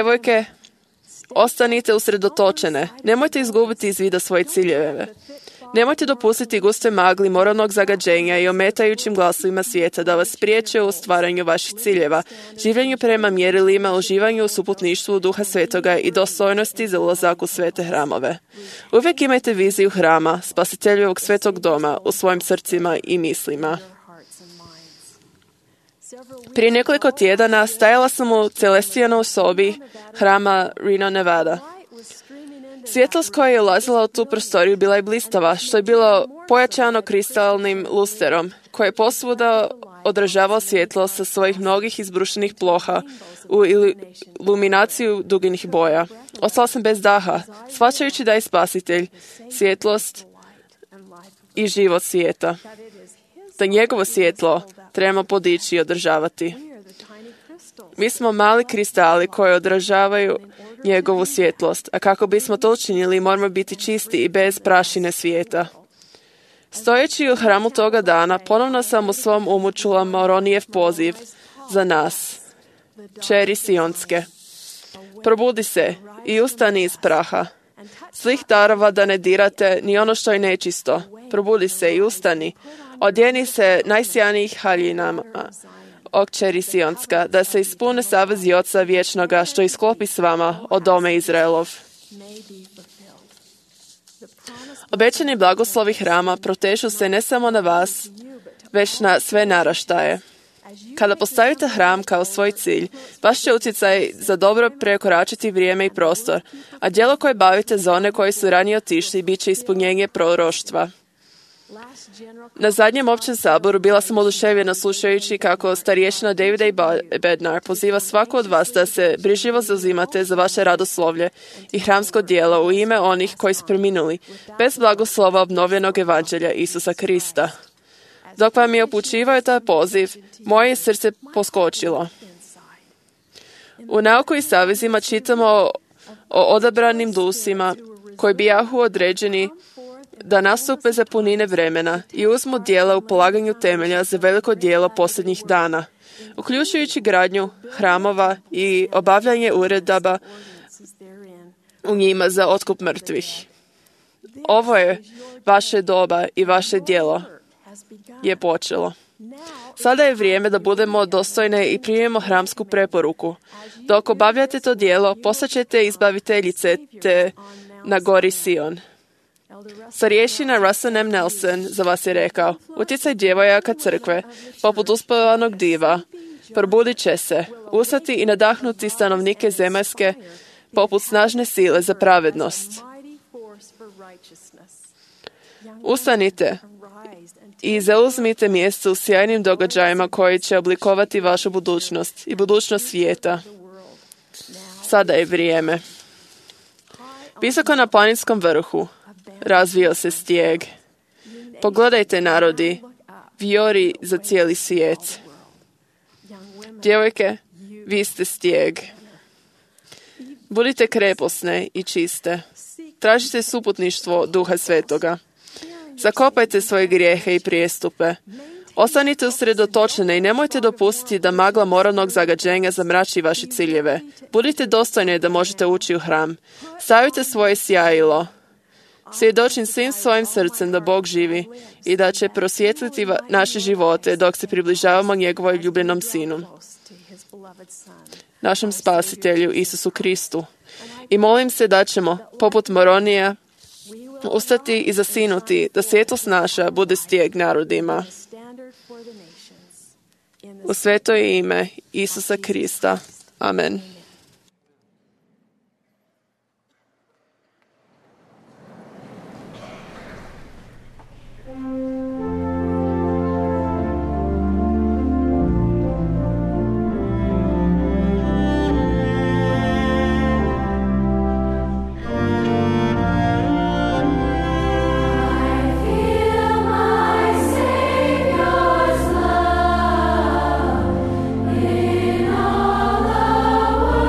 Djevojke, ostanite usredotočene. Nemojte izgubiti iz vida svoje ciljeve. Nemojte dopustiti gustoj magli moralnog zagađenja i ometajućim glasovima svijeta da vas spriječe u ostvaranju vaših ciljeva, življenju prema mjerilima, uživanju u suputništvu Duha Svetoga i dostojnosti za ulazak u svete hramove. Uvijek imajte viziju hrama, Spasiteljevog svetog doma, u svojim srcima i mislima. Prije nekoliko tjedana stajala sam u Celestijanoj sobi hrama Reno, Nevada. Svjetlost koja je ulazila u tu prostoriju bila je blistava, što je bilo pojačano kristalnim lusterom, koje je posvuda odražavao svjetlo sa svojih mnogih izbrušenih ploha u iluminaciju duginih boja. Ostala sam bez daha, shvaćajući da je Spasitelj, svjetlost i život svijeta. Da njegovo svjetlo trebamo podići i održavati. Mi smo mali kristali koji odražavaju njegovu svjetlost, a kako bismo to učinili, moramo biti čisti i bez prašine svijeta. Stojeći u hramu toga dana, ponovno sam u svom umu čula Moronijev poziv za nas, kćeri Sionske. Probudi se i ustani iz praha. Zlih darova da ne dirate ni ono što je nečisto. Probudi se i ustani. Odjeni se najsjajnijih haljinama, o kćeri Sionska, da se ispune savezi Oca vječnoga što isklopi s vama o dome Izraelov. Obećani blagoslovi hrama protežu se ne samo na vas, već na sve naraštaje. Kada postavite hram kao svoj cilj, vaš će utjecaj za dobro prekoračiti vrijeme i prostor, a djelo koje bavite za one koji su ranije otišli bit će ispunjenje proroštva. Na zadnjem općem saboru bila sam oduševljena slušajući kako starješina David A. Bednar poziva svako od vas da se brižljivo zauzimate za vaše radoslovlje i hramsko djelo u ime onih koji su preminuli, bez blagoslova obnovljenog evanđelja Isusa Krista. Dok vam je upućivao taj poziv, moje je srce poskočilo. U Nauku i savezima čitamo o odabranim dusima koji bijahu određeni da nastupe za punine vremena i uzmu djela u polaganju temelja za veliko djelo posljednjih dana, uključujući gradnju hramova i obavljanje uredaba u njima za otkup mrtvih. Ovo je vaše doba i vaše djelo je počelo. Sada je vrijeme da budemo dostojne i primimo hramsku preporuku. Dok obavljate to djelo, postaćete izbaviteljice te na gori Sion. Starješina Russell M. Nelson za vas je rekao: utjecaj djevojaka crkve, poput uspavanog diva, probudit će se, ustati i nadahnuti stanovnike zemaljske, poput snažne sile za pravednost. Ustanite i zauzmite mjesto u sjajnim događajima koji će oblikovati vašu budućnost i budućnost svijeta. Sada je vrijeme. Visoko na planinskom vrhu razvio se stijeg. Pogledajte, narodi, vijori za cijeli svijet. Djevojke, vi ste stijeg. Budite kreposne i čiste. Tražite suputništvo Duha Svetoga. Zakopajte svoje grijehe i prijestupe. Ostanite usredotočene i nemojte dopustiti da magla moralnog zagađenja zamrači vaše ciljeve. Budite dostojni da možete ući u hram. Stavite svoje sjajilo. Svjedočim svim svojim srcem da Bog živi i da će prosvjetliti naše živote dok se približavamo njegovoj ljubljenom Sinu, našem Spasitelju Isusu Kristu. I molim se da ćemo, poput Moronija, ustati i zasinuti da svjetlost naša bude stijeg narodima. U sveto ime Isusa Krista. Amen. In all the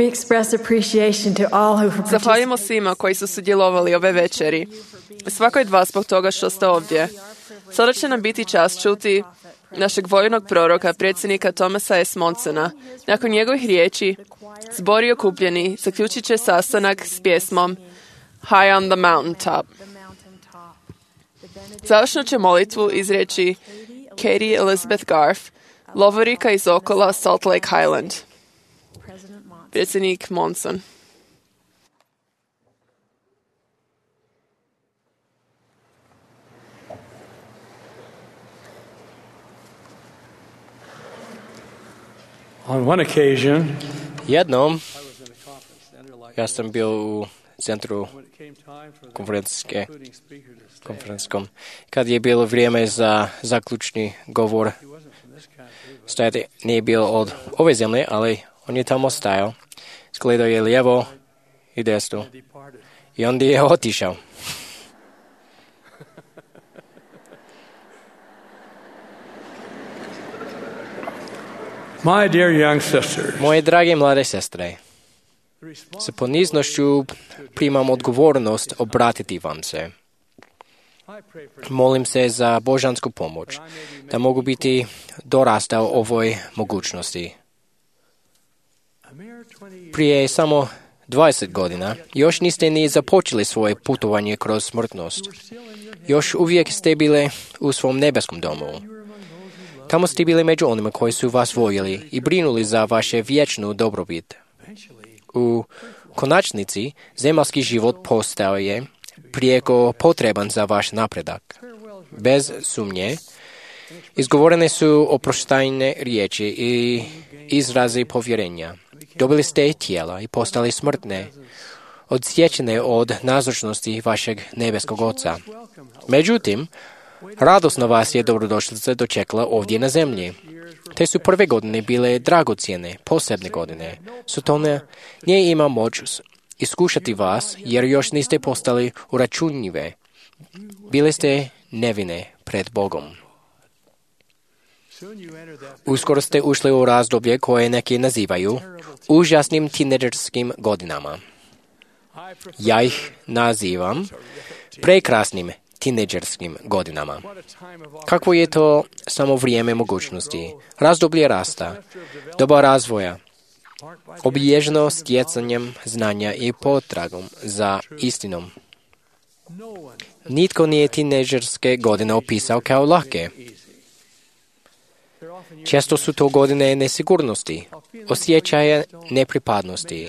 Zahvaljujemo svima koji su sudjelovali ove večeri. Svako od vas zbog toga što ste ovdje. Sada će nam biti čast čuti našeg vojnog proroka, predsjednika Thomasa S. Monsona. Nakon njegovih riječi, zbori okupljeni zaključit će sastanak s pjesmom High on the Mountaintop. Završno će molitvu izreći Katie Elizabeth Garf, lovorika iz okola Salt Lake Highland. Predsjednik Monson. On one occasion, jednom ja sam bio u centru konferencijskom. Kad je bilo vrijeme za zaključni govor, stajati nije bio od ove zemlje, ali on je tamo stajao. Skledao je lijevo i desno. I onda je otišao. my dear young sisters, Moje drage mlade sestre, sa poniznošću primam odgovornost obratiti vam se. Molim se za božansku pomoć, da mogu biti dorastao ovoj mogućnosti. Prije samo 20 godina još niste ni započeli svoje putovanje kroz smrtnost. Još uvijek ste bili u svom nebeskom domu. Tamo ste bili među onima koji su vas voljeli i brinuli za vaše vječnu dobrobit. U konačnici, zemaljski život postao je prijeko potreban za vaš napredak. Bez sumnje, izgovorene su oproštajne riječi i izrazi povjerenja. Dobili ste tijela i postali smrtne, odsječene od nazočnosti vašeg nebeskog Oca. Međutim, radosno vas je dobrodošlica dočekala ovdje na zemlji. Te su prve godine bile dragocjene, posebne godine. Sotona nije ima moć iskušati vas, jer još niste postali uračunljive. Bile ste nevine pred Bogom. Uskoro ste ušli u razdoblje koje neki nazivaju užasnim tinejdžerskim godinama. Ja ih nazivam prekrasnim tinejdžerskim godinama. Kakvo je to samo vrijeme mogućnosti, razdoblje rasta, doba razvoja, obilježeno stjecanjem znanja i potragom za istinom. Nitko nije tinejdžerske godine opisao kao lake. Često su to godine nesigurnosti, osjećaja nepripadnosti,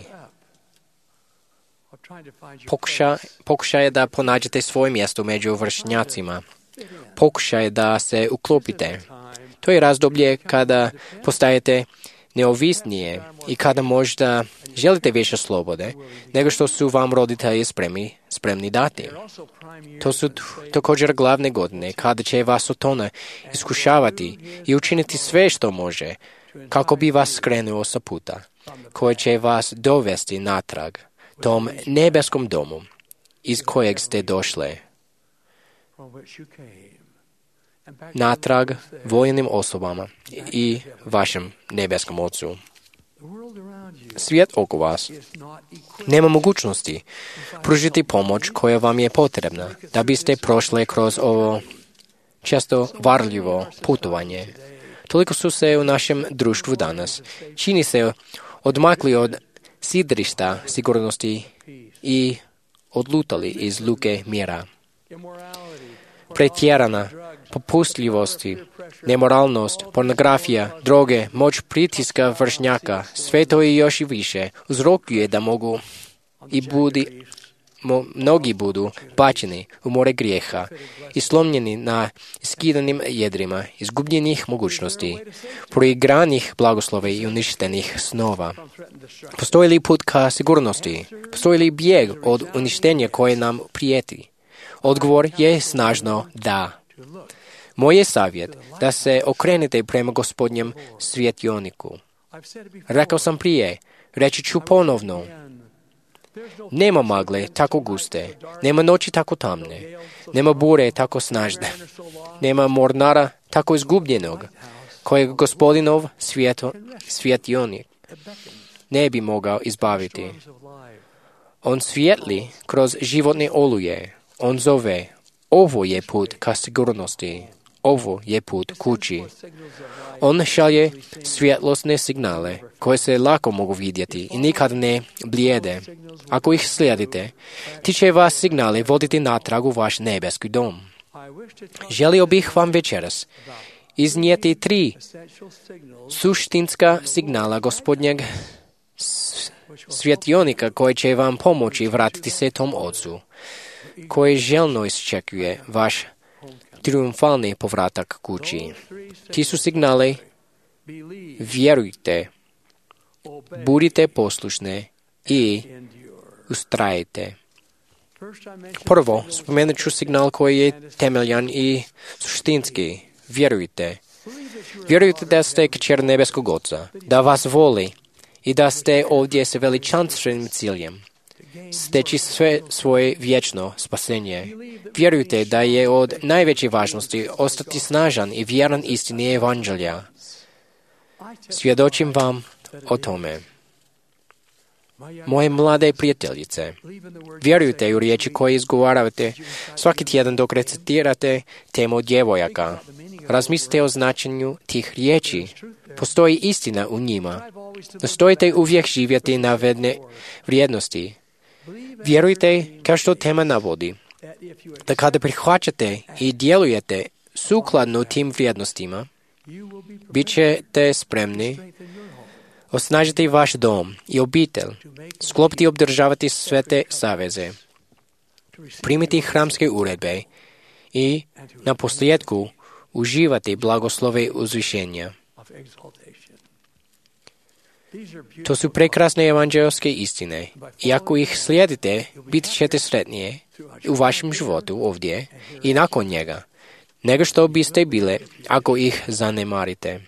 pokušaje da pronađete svoje mjesto među vršnjacima, pokušaje da se uklopite. To je razdoblje kada postajete neovisnije i kada možda želite više slobode nego što su vam roditelji spremni dati. To su također glavne godine kada će vas Sotona iskušavati i učiniti sve što može kako bi vas skrenuo sa puta, koje će vas dovesti natrag tom nebeskom domu iz kojeg ste došli, natrag vojnim osobama i vašem nebeskom Ocu. Svijet oko vas nema mogućnosti pružiti pomoć koja vam je potrebna da biste prošli kroz ovo često varljivo putovanje. Toliko su se u našem društvu danas čini se odmakli od sidrišta sigurnosti i odlutali iz luke mjera. Pretjerana popustljivosti, nemoralnost, pornografija, droge, moć pritiska vršnjaka, sve to i još i više uzrokuje da mogu i mnogi budu bačeni u more grijeha i slomljeni na skidanim jedrima izgubljenih mogućnosti, proigranih blagoslove i uništenih snova. Postoji li put ka sigurnosti? Postoji li bijeg od uništenja koje nam prijeti? Odgovor je snažno da. Moj je savjet da se okrenete prema Gospodnjem svjetioniku. Rekao sam prije, reći ću ponovno. Nema magle tako guste, nema noći tako tamne, nema bure tako snažne, nema mornara tako izgubljenog, kojeg Gospodinov svjetionik ne bi mogao izbaviti. On svijetli kroz životne oluje. On zove, ovo je put ka sigurnosti. Ovo je put kući. On šalje svjetlosne signale koje se lako mogu vidjeti i nikad ne blijede. Ako ih slijedite, ti će vas signali voditi natrag u vaš nebeski dom. Želio bih vam večeras iznijeti 3 suštinska signala Gospodnjeg svjetionika koji će vam pomoći vratiti se tom Ocu, koji željno iščekuje vaš triumfalni povratak kući. Ti su signali: vjerujte, budite poslušni i ustrajite. Prvo, spomenut ću signal koji je temeljan i suštinski. Vjerujte. Vjerujte da ste kćer nebeskog Oca, da vas voli i da ste ovdje s veličanstvenim ciljem steći sve svoje vječno spasenje. Vjerujte da je od najveće važnosti ostati snažan i vjeran istini evanđelja. Svjedočim vam o tome. Moje mlade prijateljice, vjerujte u riječi koje izgovaravate svaki tjedan dok recitirate temu djevojaka. Razmislite o značenju tih riječi. Postoji istina u njima. Nastojite uvijek živjeti navedene vrijednosti. Vjerujte, kao što tema navodi, da kada prihvaćate i djelujete sukladno tim vrijednostima, bit ćete spremni osnažiti vaš dom i obitelj, sklopiti i obdržavati sve te saveze, primiti hramske uredbe i na posljedku uživati blagoslove uzvišenja. To su prekrasne evanđelske istine i ako ih slijedite, bit ćete sretnije u vašem životu ovdje i nakon njega, nego što biste bile ako ih zanemarite.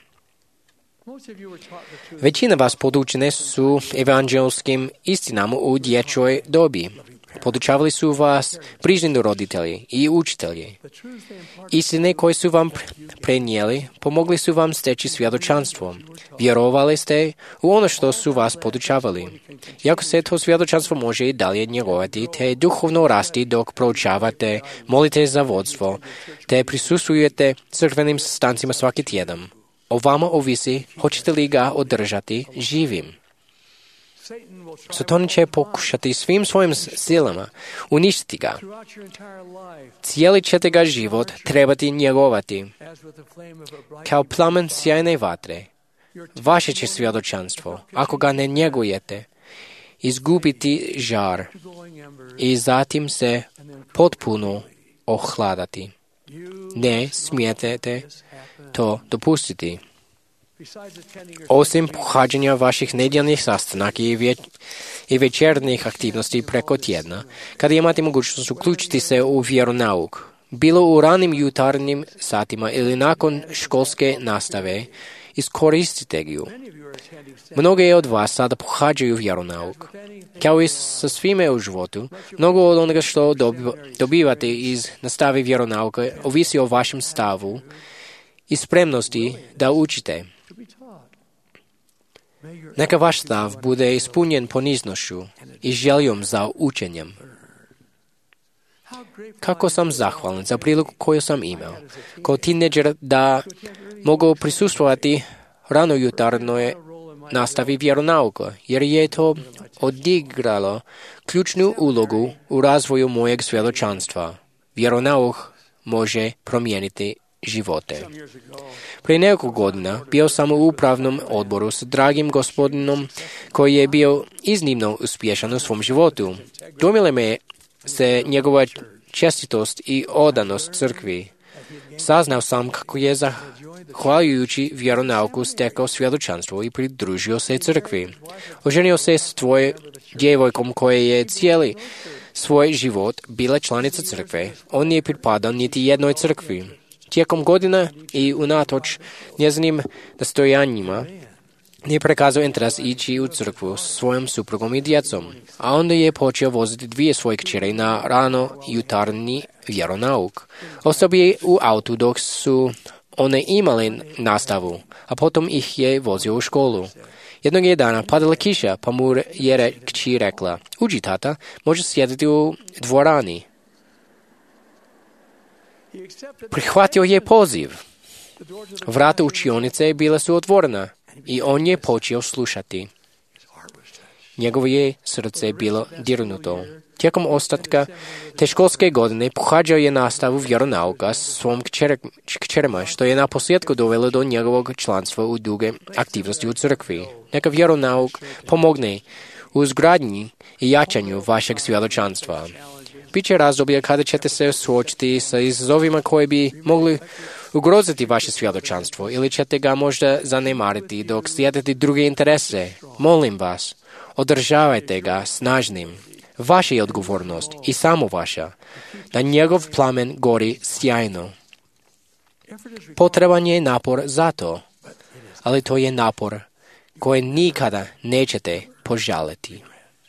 Većina vas podučene su evanđelskim istinama u dječjoj dobi. Podučavali su vas brižni roditelji i učitelji. Istine koje su vam prenijeli pomogli su vam steći svjedočanstvo. Vjerovali ste u ono što su vas podučavali. Iako se to svjedočanstvo može i dalje njegovati, te duhovno rasti dok proučavate, molite za vodstvo, te prisustvujete crkvenim sastancima svaki tjedan. O vama ovisi hoćete li ga održati živim. Satan će pokušati svim svojim silama uništiti ga. Cijeli ćete ga život trebati njegovati. Kao plamen sjajne vatre, vaše će svjedočanstvo, ako ga ne njegujete, izgubiti žar i zatim se potpuno ohladati. Ne smijete to dopustiti. Osim pohađanja vaših nedjeljnih sastanaka i večernjih aktivnosti preko tjedna, kada imate mogućnost uključiti se u vjeronauk, bilo u ranim jutarnjim satima ili nakon školske nastave, iskoristite ju. Mnogi od vas sada pohađaju vjeronauk. Kao i sa svime u životu, mnogo od onoga što dobivate iz nastave vjeronauka ovisi o vašem stavu i spremnosti da učite. Neka vaš stav bude ispunjen poniznošću i željom za učenjem. Kako sam zahvalan za priliku koju sam imao kao tineđer da mogu prisustvovati ranojutarnoj nastavi vjeronauka, jer je to odigralo ključnu ulogu u razvoju mojeg svjedočanstva. Vjeronauk može promijeniti živote. Prije nekoliko godina bio sam u upravnom odboru s dragim gospodinom koji je bio iznimno uspješan u svom životu. Dojmile me se njegova čestitost i odanost crkvi. Saznao sam kako je zahvaljujući vjeronauku stekao svjedočanstvo i pridružio se crkvi. Oženio se s djevojkom koja je cijeli svoj život bila članica crkve. On nije pripadao niti jednoj crkvi. Tijekom godina i unatoč njezinim nastojanjima nije prekazao interes ići u crkvu s svojom suprugom i djecom, a onda je počeo voziti 2 svoje kćeri na rano jutarnji vjeronauk. Ostao je u autu dok su one imale nastavu, a potom ih je vozio u školu. Jednog je dana padala kiša, pa mu je kći rekla, uđi tata, može sjediti u dvorani. Prihvatio je poziv. Vrata učionice bila su otvorena i on je počeo slušati. Njegovo je srce bilo dirnuto. Tijekom ostatka te školske godine pohađao je nastavu vjeronauka s svom kćerima, što je na posljedku dovelo do njegovog članstva u duge aktivnosti u crkvi. Neka vjeronauk pomogne u izgradnji i jačanju vašeg svjedočanstva. Biće razdoblje kada ćete se suočiti sa izazovima koji bi mogli ugroziti vaše svjedočanstvo ili ćete ga možda zanemariti dok slijedite druge interese. Molim vas, održavajte ga snažnim. Vaša je odgovornost i samo vaša, da njegov plamen gori sjajno. Potreban je napor za to, ali to je napor koji nikada nećete požaliti.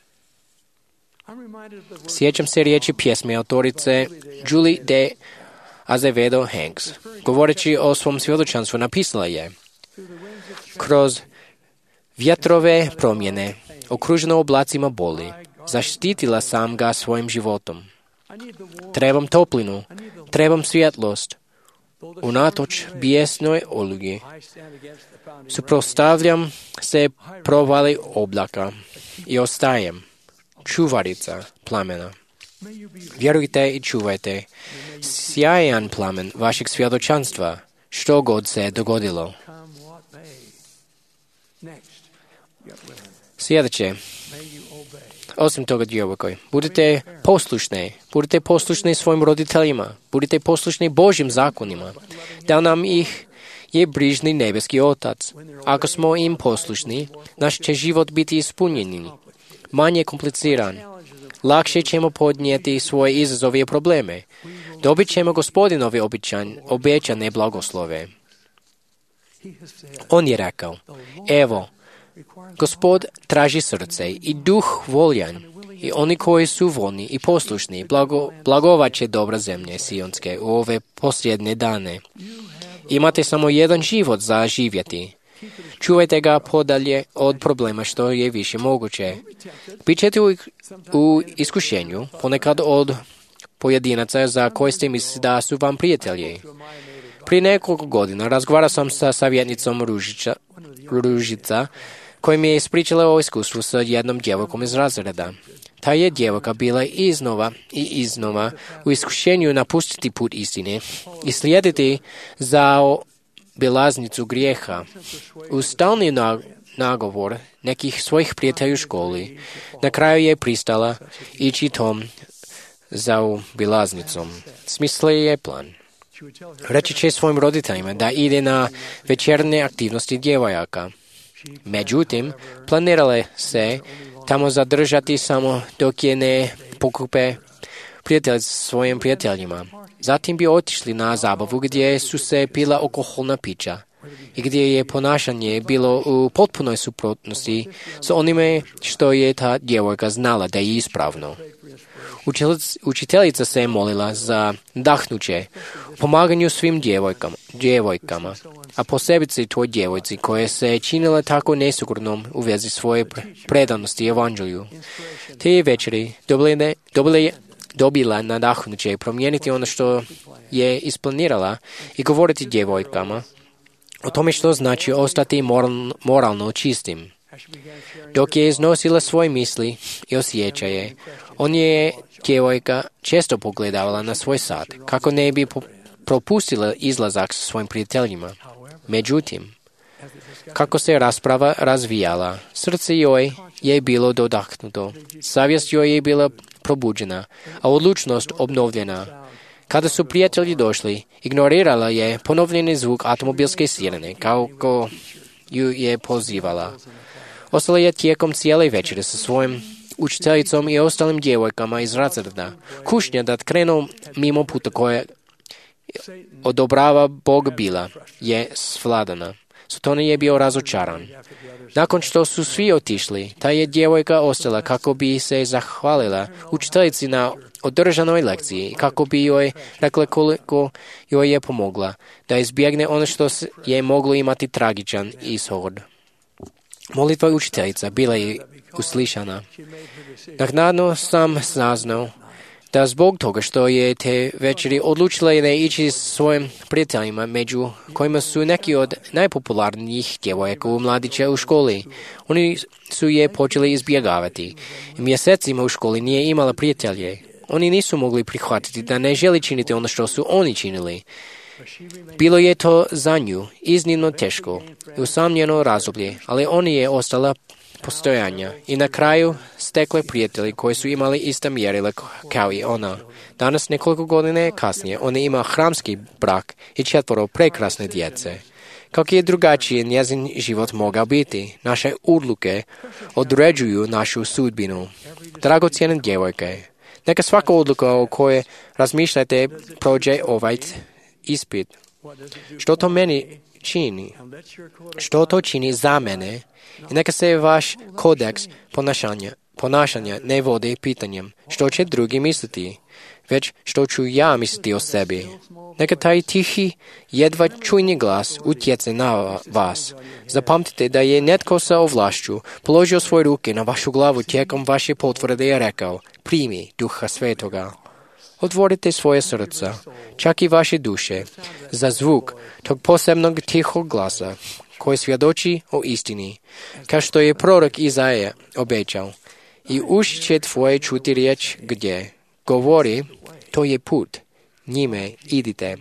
Sjećam se riječi pjesme autorice Julie de Azevedo Hanks. Govoreći o svom svjedočanstvu napisala je: kroz vjetrove promjene, okruženo oblacima boli, zaštitila sam ga svojim životom. Trebam toplinu, trebam svjetlost. Unatoč bijesnoj olugi, suprotstavljam se provali oblaka i ostajem čuvarica plamena. Vjerujte i čuvajte sjajan plamen vašeg svjedočanstva, što god se dogodilo. Sljedeće. Osim toga, djevojko, budite poslušni svojim roditeljima, budite poslušni Božjim zakonima, da nam ih je brižni nebeski Otac. Ako smo im poslušni, naš će život biti ispunjeni, manje kompliciran, lakše ćemo podnijeti svoje izazove i probleme, dobit ćemo Gospodinove obećane blagoslove. On je rekao, evo, Gospod traži srce i duh voljan, i oni koji su voljni i poslušni blagovat će dobra zemlje Sionske u ove posljednje dane. Imate samo jedan život za živjeti. Čuvajte ga podalje od problema što je više moguće. Bićete u iskušenju, ponekad od pojedinaca za koje ste mislili da su vam prijatelji. Prije nekoliko godina razgovarao sam sa savjetnicom Ružica, koja mi je ispričala o iskustvu sa jednom djevojkom iz razreda. Ta je djevojka bila iznova i iznova u iskušenju napustiti put istine i slijediti za obilaznicu grijeha. Uz stalni nagovor nekih svojih prijatelja u školi, na kraju je pristala ići tom za obilaznicom. Smislila je plan. Reći će svojim roditeljima da ide na večernje aktivnosti djevojaka. Međutim, planirale se tamo zadržati samo dok je ne pokupe prijatelj s svojim prijateljima. Zatim bi otišli na zabavu gdje su se pila alkoholna pića i gdje je ponašanje bilo u potpunoj suprotnosti s onime što je ta djevojka znala da je ispravno. Učiteljica se je molila za nadahnuće u pomaganju svim djevojkama, a posebice toj djevojci koja se činila tako nesigurnom u vezi svoje predanosti evanđelju. Te je večeri dobila nadahnuće promijeniti ono što je isplanirala i govoriti djevojkama o tome što znači ostati moralno čistim. Dok je iznosila svoje misli i osjećaje, on je djevojka često pogledavala na svoj sat, kako ne bi propustila izlazak sa svojim prijateljima. Međutim, kako se rasprava razvijala, srce joj je bilo dodahnuto, savjest joj je bila probuđena, a odlučnost obnovljena. Kada su prijatelji došli, ignorirala je ponovljeni zvuk automobilske sirene, kako ju je pozivala. Ostala je tijekom cijele večere sa svojim učiteljicom i ostalim djevojkama iz razreda. Kušnja da krenu mimo puta koje odobrava Bog bila je svladana. Sotona je bio razočaran. Nakon što su svi otišli, ta je djevojka ostala kako bi se zahvalila učiteljici na održanoj lekciji i kako bi joj rekla koliko joj je pomogla da izbjegne ono što je moglo imati tragičan ishod. Molitva učiteljica bila je uslišana. Naknadno sam saznao da zbog toga što je te večeri odlučila ne ići s svojim prijateljima, među kojima su neki od najpopularnijih djevojaka u mladića u školi. Oni su je počeli izbjegavati. Mjesecima u školi nije imala prijatelje. Oni nisu mogli prihvatiti da ne želi činiti ono što su oni činili. Bilo je to za nju iznimno teško i usamljeno razdoblje, ali oni je ostala postojanja i na kraju stekle prijatelji koji su imali ista mjerila kao i ona. Danas, nekoliko godina kasnije, ona ima hramski brak i 4 prekrasne djece. Kako je drugačiji njezin život mogao biti? Naše odluke određuju našu sudbinu. Dragocjene djevojke, neka svaka odluka o kojoj razmišljate prođe ovaj ispit. Što to meni čini? Što to čini za mene? I neka se vaš kodeks ponašanja ne vodi pitanjem što će drugi misliti, već što ću ja misliti o sebi. Neka taj tihi, jedva čujni glas utječe na vas. Zapamtite da je netko sa ovlašću položio svoje ruke na vašu glavu tijekom vaše potvrde i rekao: primi Duha Svetoga. Otvorite svoje srca, čak i vaše duše, za zvuk tog posebnog tihog glasa koji svjedoči o istini, kao što je prorok Izaija obećao. I uši će tvoje čuti riječ gdje govori: to je put, njime idite.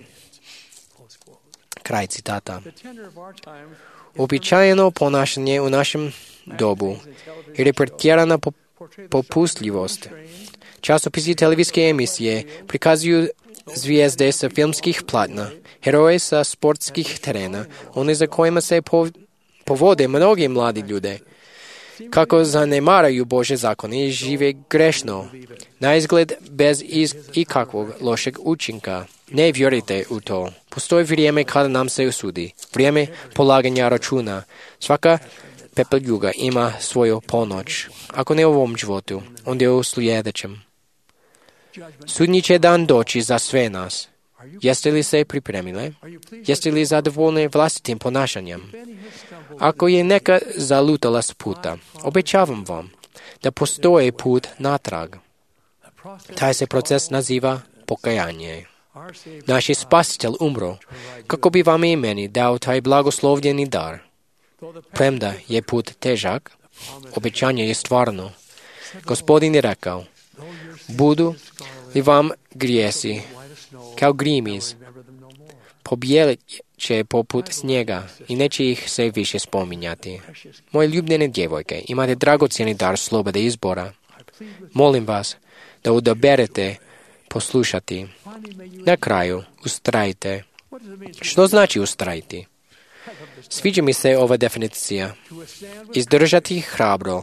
Kraj citata. Uobičajeno ponašanje u našem dobu je pretjerana popustljivost. Časopisi i televizijske emisije prikazuju zvijezde sa filmskih platna, heroje sa sportskih terena, one za kojima se povode mnogi mladi ljude, kako zanemaraju Bože zakone i žive grešno, na izgled bez ikakvog lošeg učinka. Ne vjerujte u to. Postoji vrijeme kada nam se usudi, vrijeme polaganja računa. Svaka pepeljuga ima svoju ponoć. Ako ne u ovom životu, onda je u sljedećem. Sudnji će dan doći za sve nas. Jeste li se pripremile? Jeste li zadovoljni vlastitim ponašanjem? Ako je neka zalutala s puta, obećavam vam da postoji put natrag. Taj se proces naziva pokajanje. Naš je Spasitelj umro kako bi vam i meni dao taj blagoslovljeni dar. Premda je put težak, obećanje je stvarno. Gospodin je rekao: budu li vam grijesi kao grimiz, pobijelit će poput snijega i neće ih se više spominjati. Moje ljubljene djevojke, imate dragocjeni dar slobode izbora. Molim vas da odaberete poslušati. Na kraju, ustrajte. Što znači ustrajiti? Sviđa mi se ova definicija. Izdržati hrabro.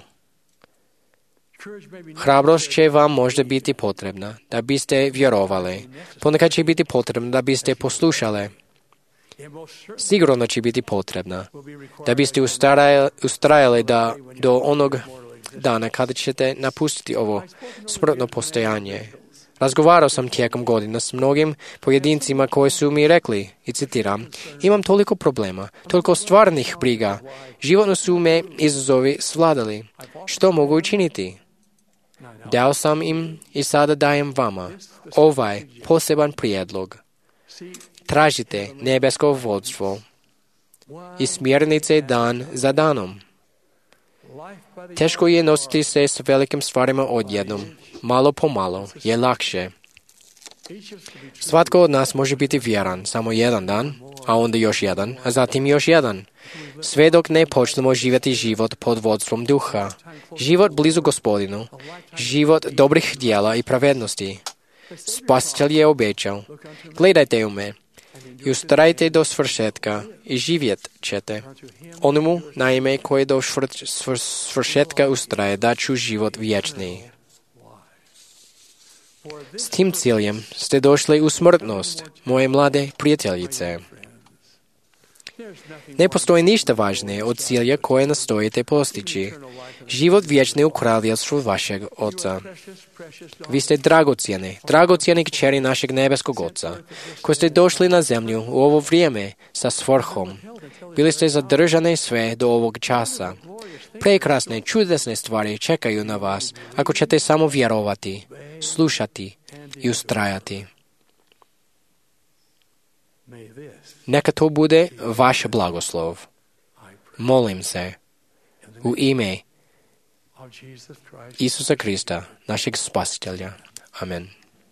Hrabrost će vam možda biti potrebna da biste vjerovali. Ponekad će biti potrebna da biste poslušali. Sigurno će biti potrebna da biste ustrajali do onog dana kada ćete napustiti ovo smrtno postojanje. Razgovarao sam tijekom godina s mnogim pojedincima koji su mi rekli, i citiram: imam toliko problema, toliko stvarnih briga, životno su me izazovi svladali. Što mogu učiniti? Dao sam im i sada dajem vama ovaj poseban prijedlog. Tražite nebesko vodstvo i smjernice dan za danom. Teško je nositi se s velikim stvarima odjednom. Malo po malo je lakše. Svatko od nas može biti vjeran samo jedan dan, a onda još jedan, a zatim još jedan. Sve dok ne počnemo živjeti život pod vodstvom Duha. Život blizu Gospodinu. Život dobrih djela i pravednosti. Spasitelj je obećao: gledajte u me i ustrajte do svršetka i živjet ćete. Onomu naime koji do svršetka ustraje daću život vječni. S tim ciljem ste došli u smrtnost, moje mlade prijateljice. Ne postoji ništa važnije od cilja koje nastojite postići. Život vječni u kraljevstvu vašeg Oca. Vi ste dragocjeni kćeri našeg nebeskog Oca, koji ste došli na zemlju u ovo vrijeme sa svrhom. Bili ste zadržani sve do ovog časa. Prekrasne, čudesne stvari čekaju na vas ako ćete samo vjerovati, slušati i ustrajati. Neka to bude vaš blagoslov. Molim se u ime Isusa Krista, našeg Spasitelja. Amen.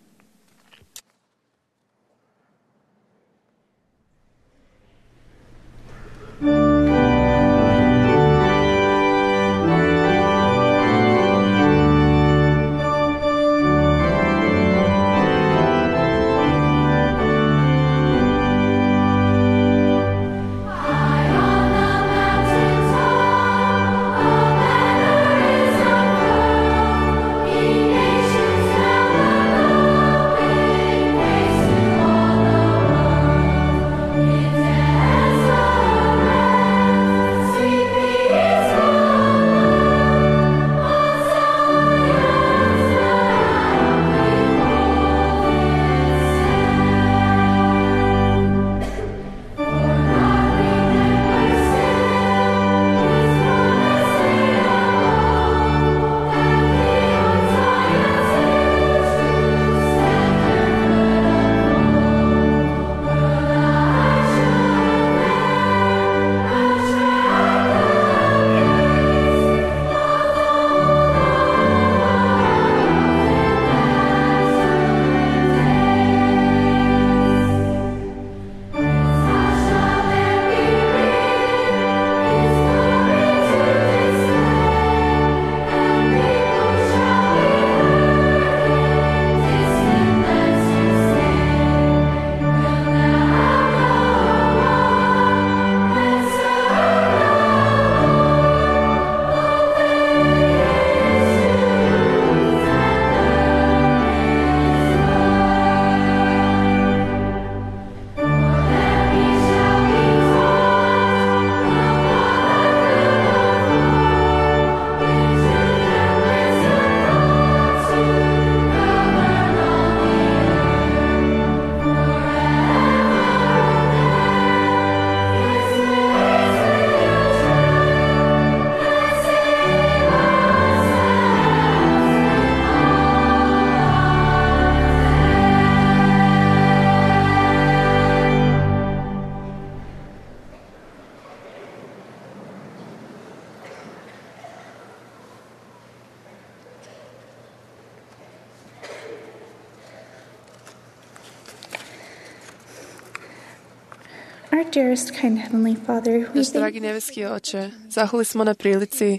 Our dearest, kind Heavenly Father, we Naš dragi nebeski Oče, zahvali smo na prilici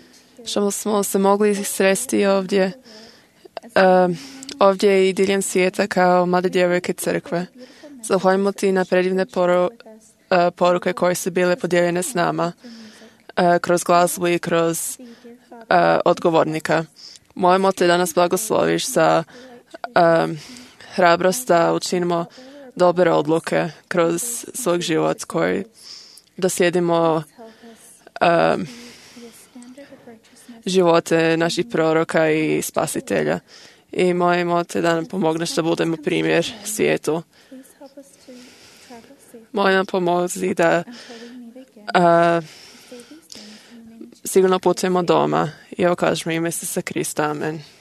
što smo se mogli sresti ovdje, ovdje i diljem svijeta kao mlade djevojke crkve. Zahvaljujemo ti na predivne poruke koje su bile podijeljene s nama kroz glazbu i kroz odgovornika. Molimo te da nas blagosloviš za hrabrost da učinimo dobre odluke kroz svoj život koji doslijedimo živote naših proroka i spasitelja. I molimo te da nam pomogneš da budemo primjer svijetu. Molim nam pomozi da sigurno putujemo doma i ovo kažemo ime Isusa Krista. Amen.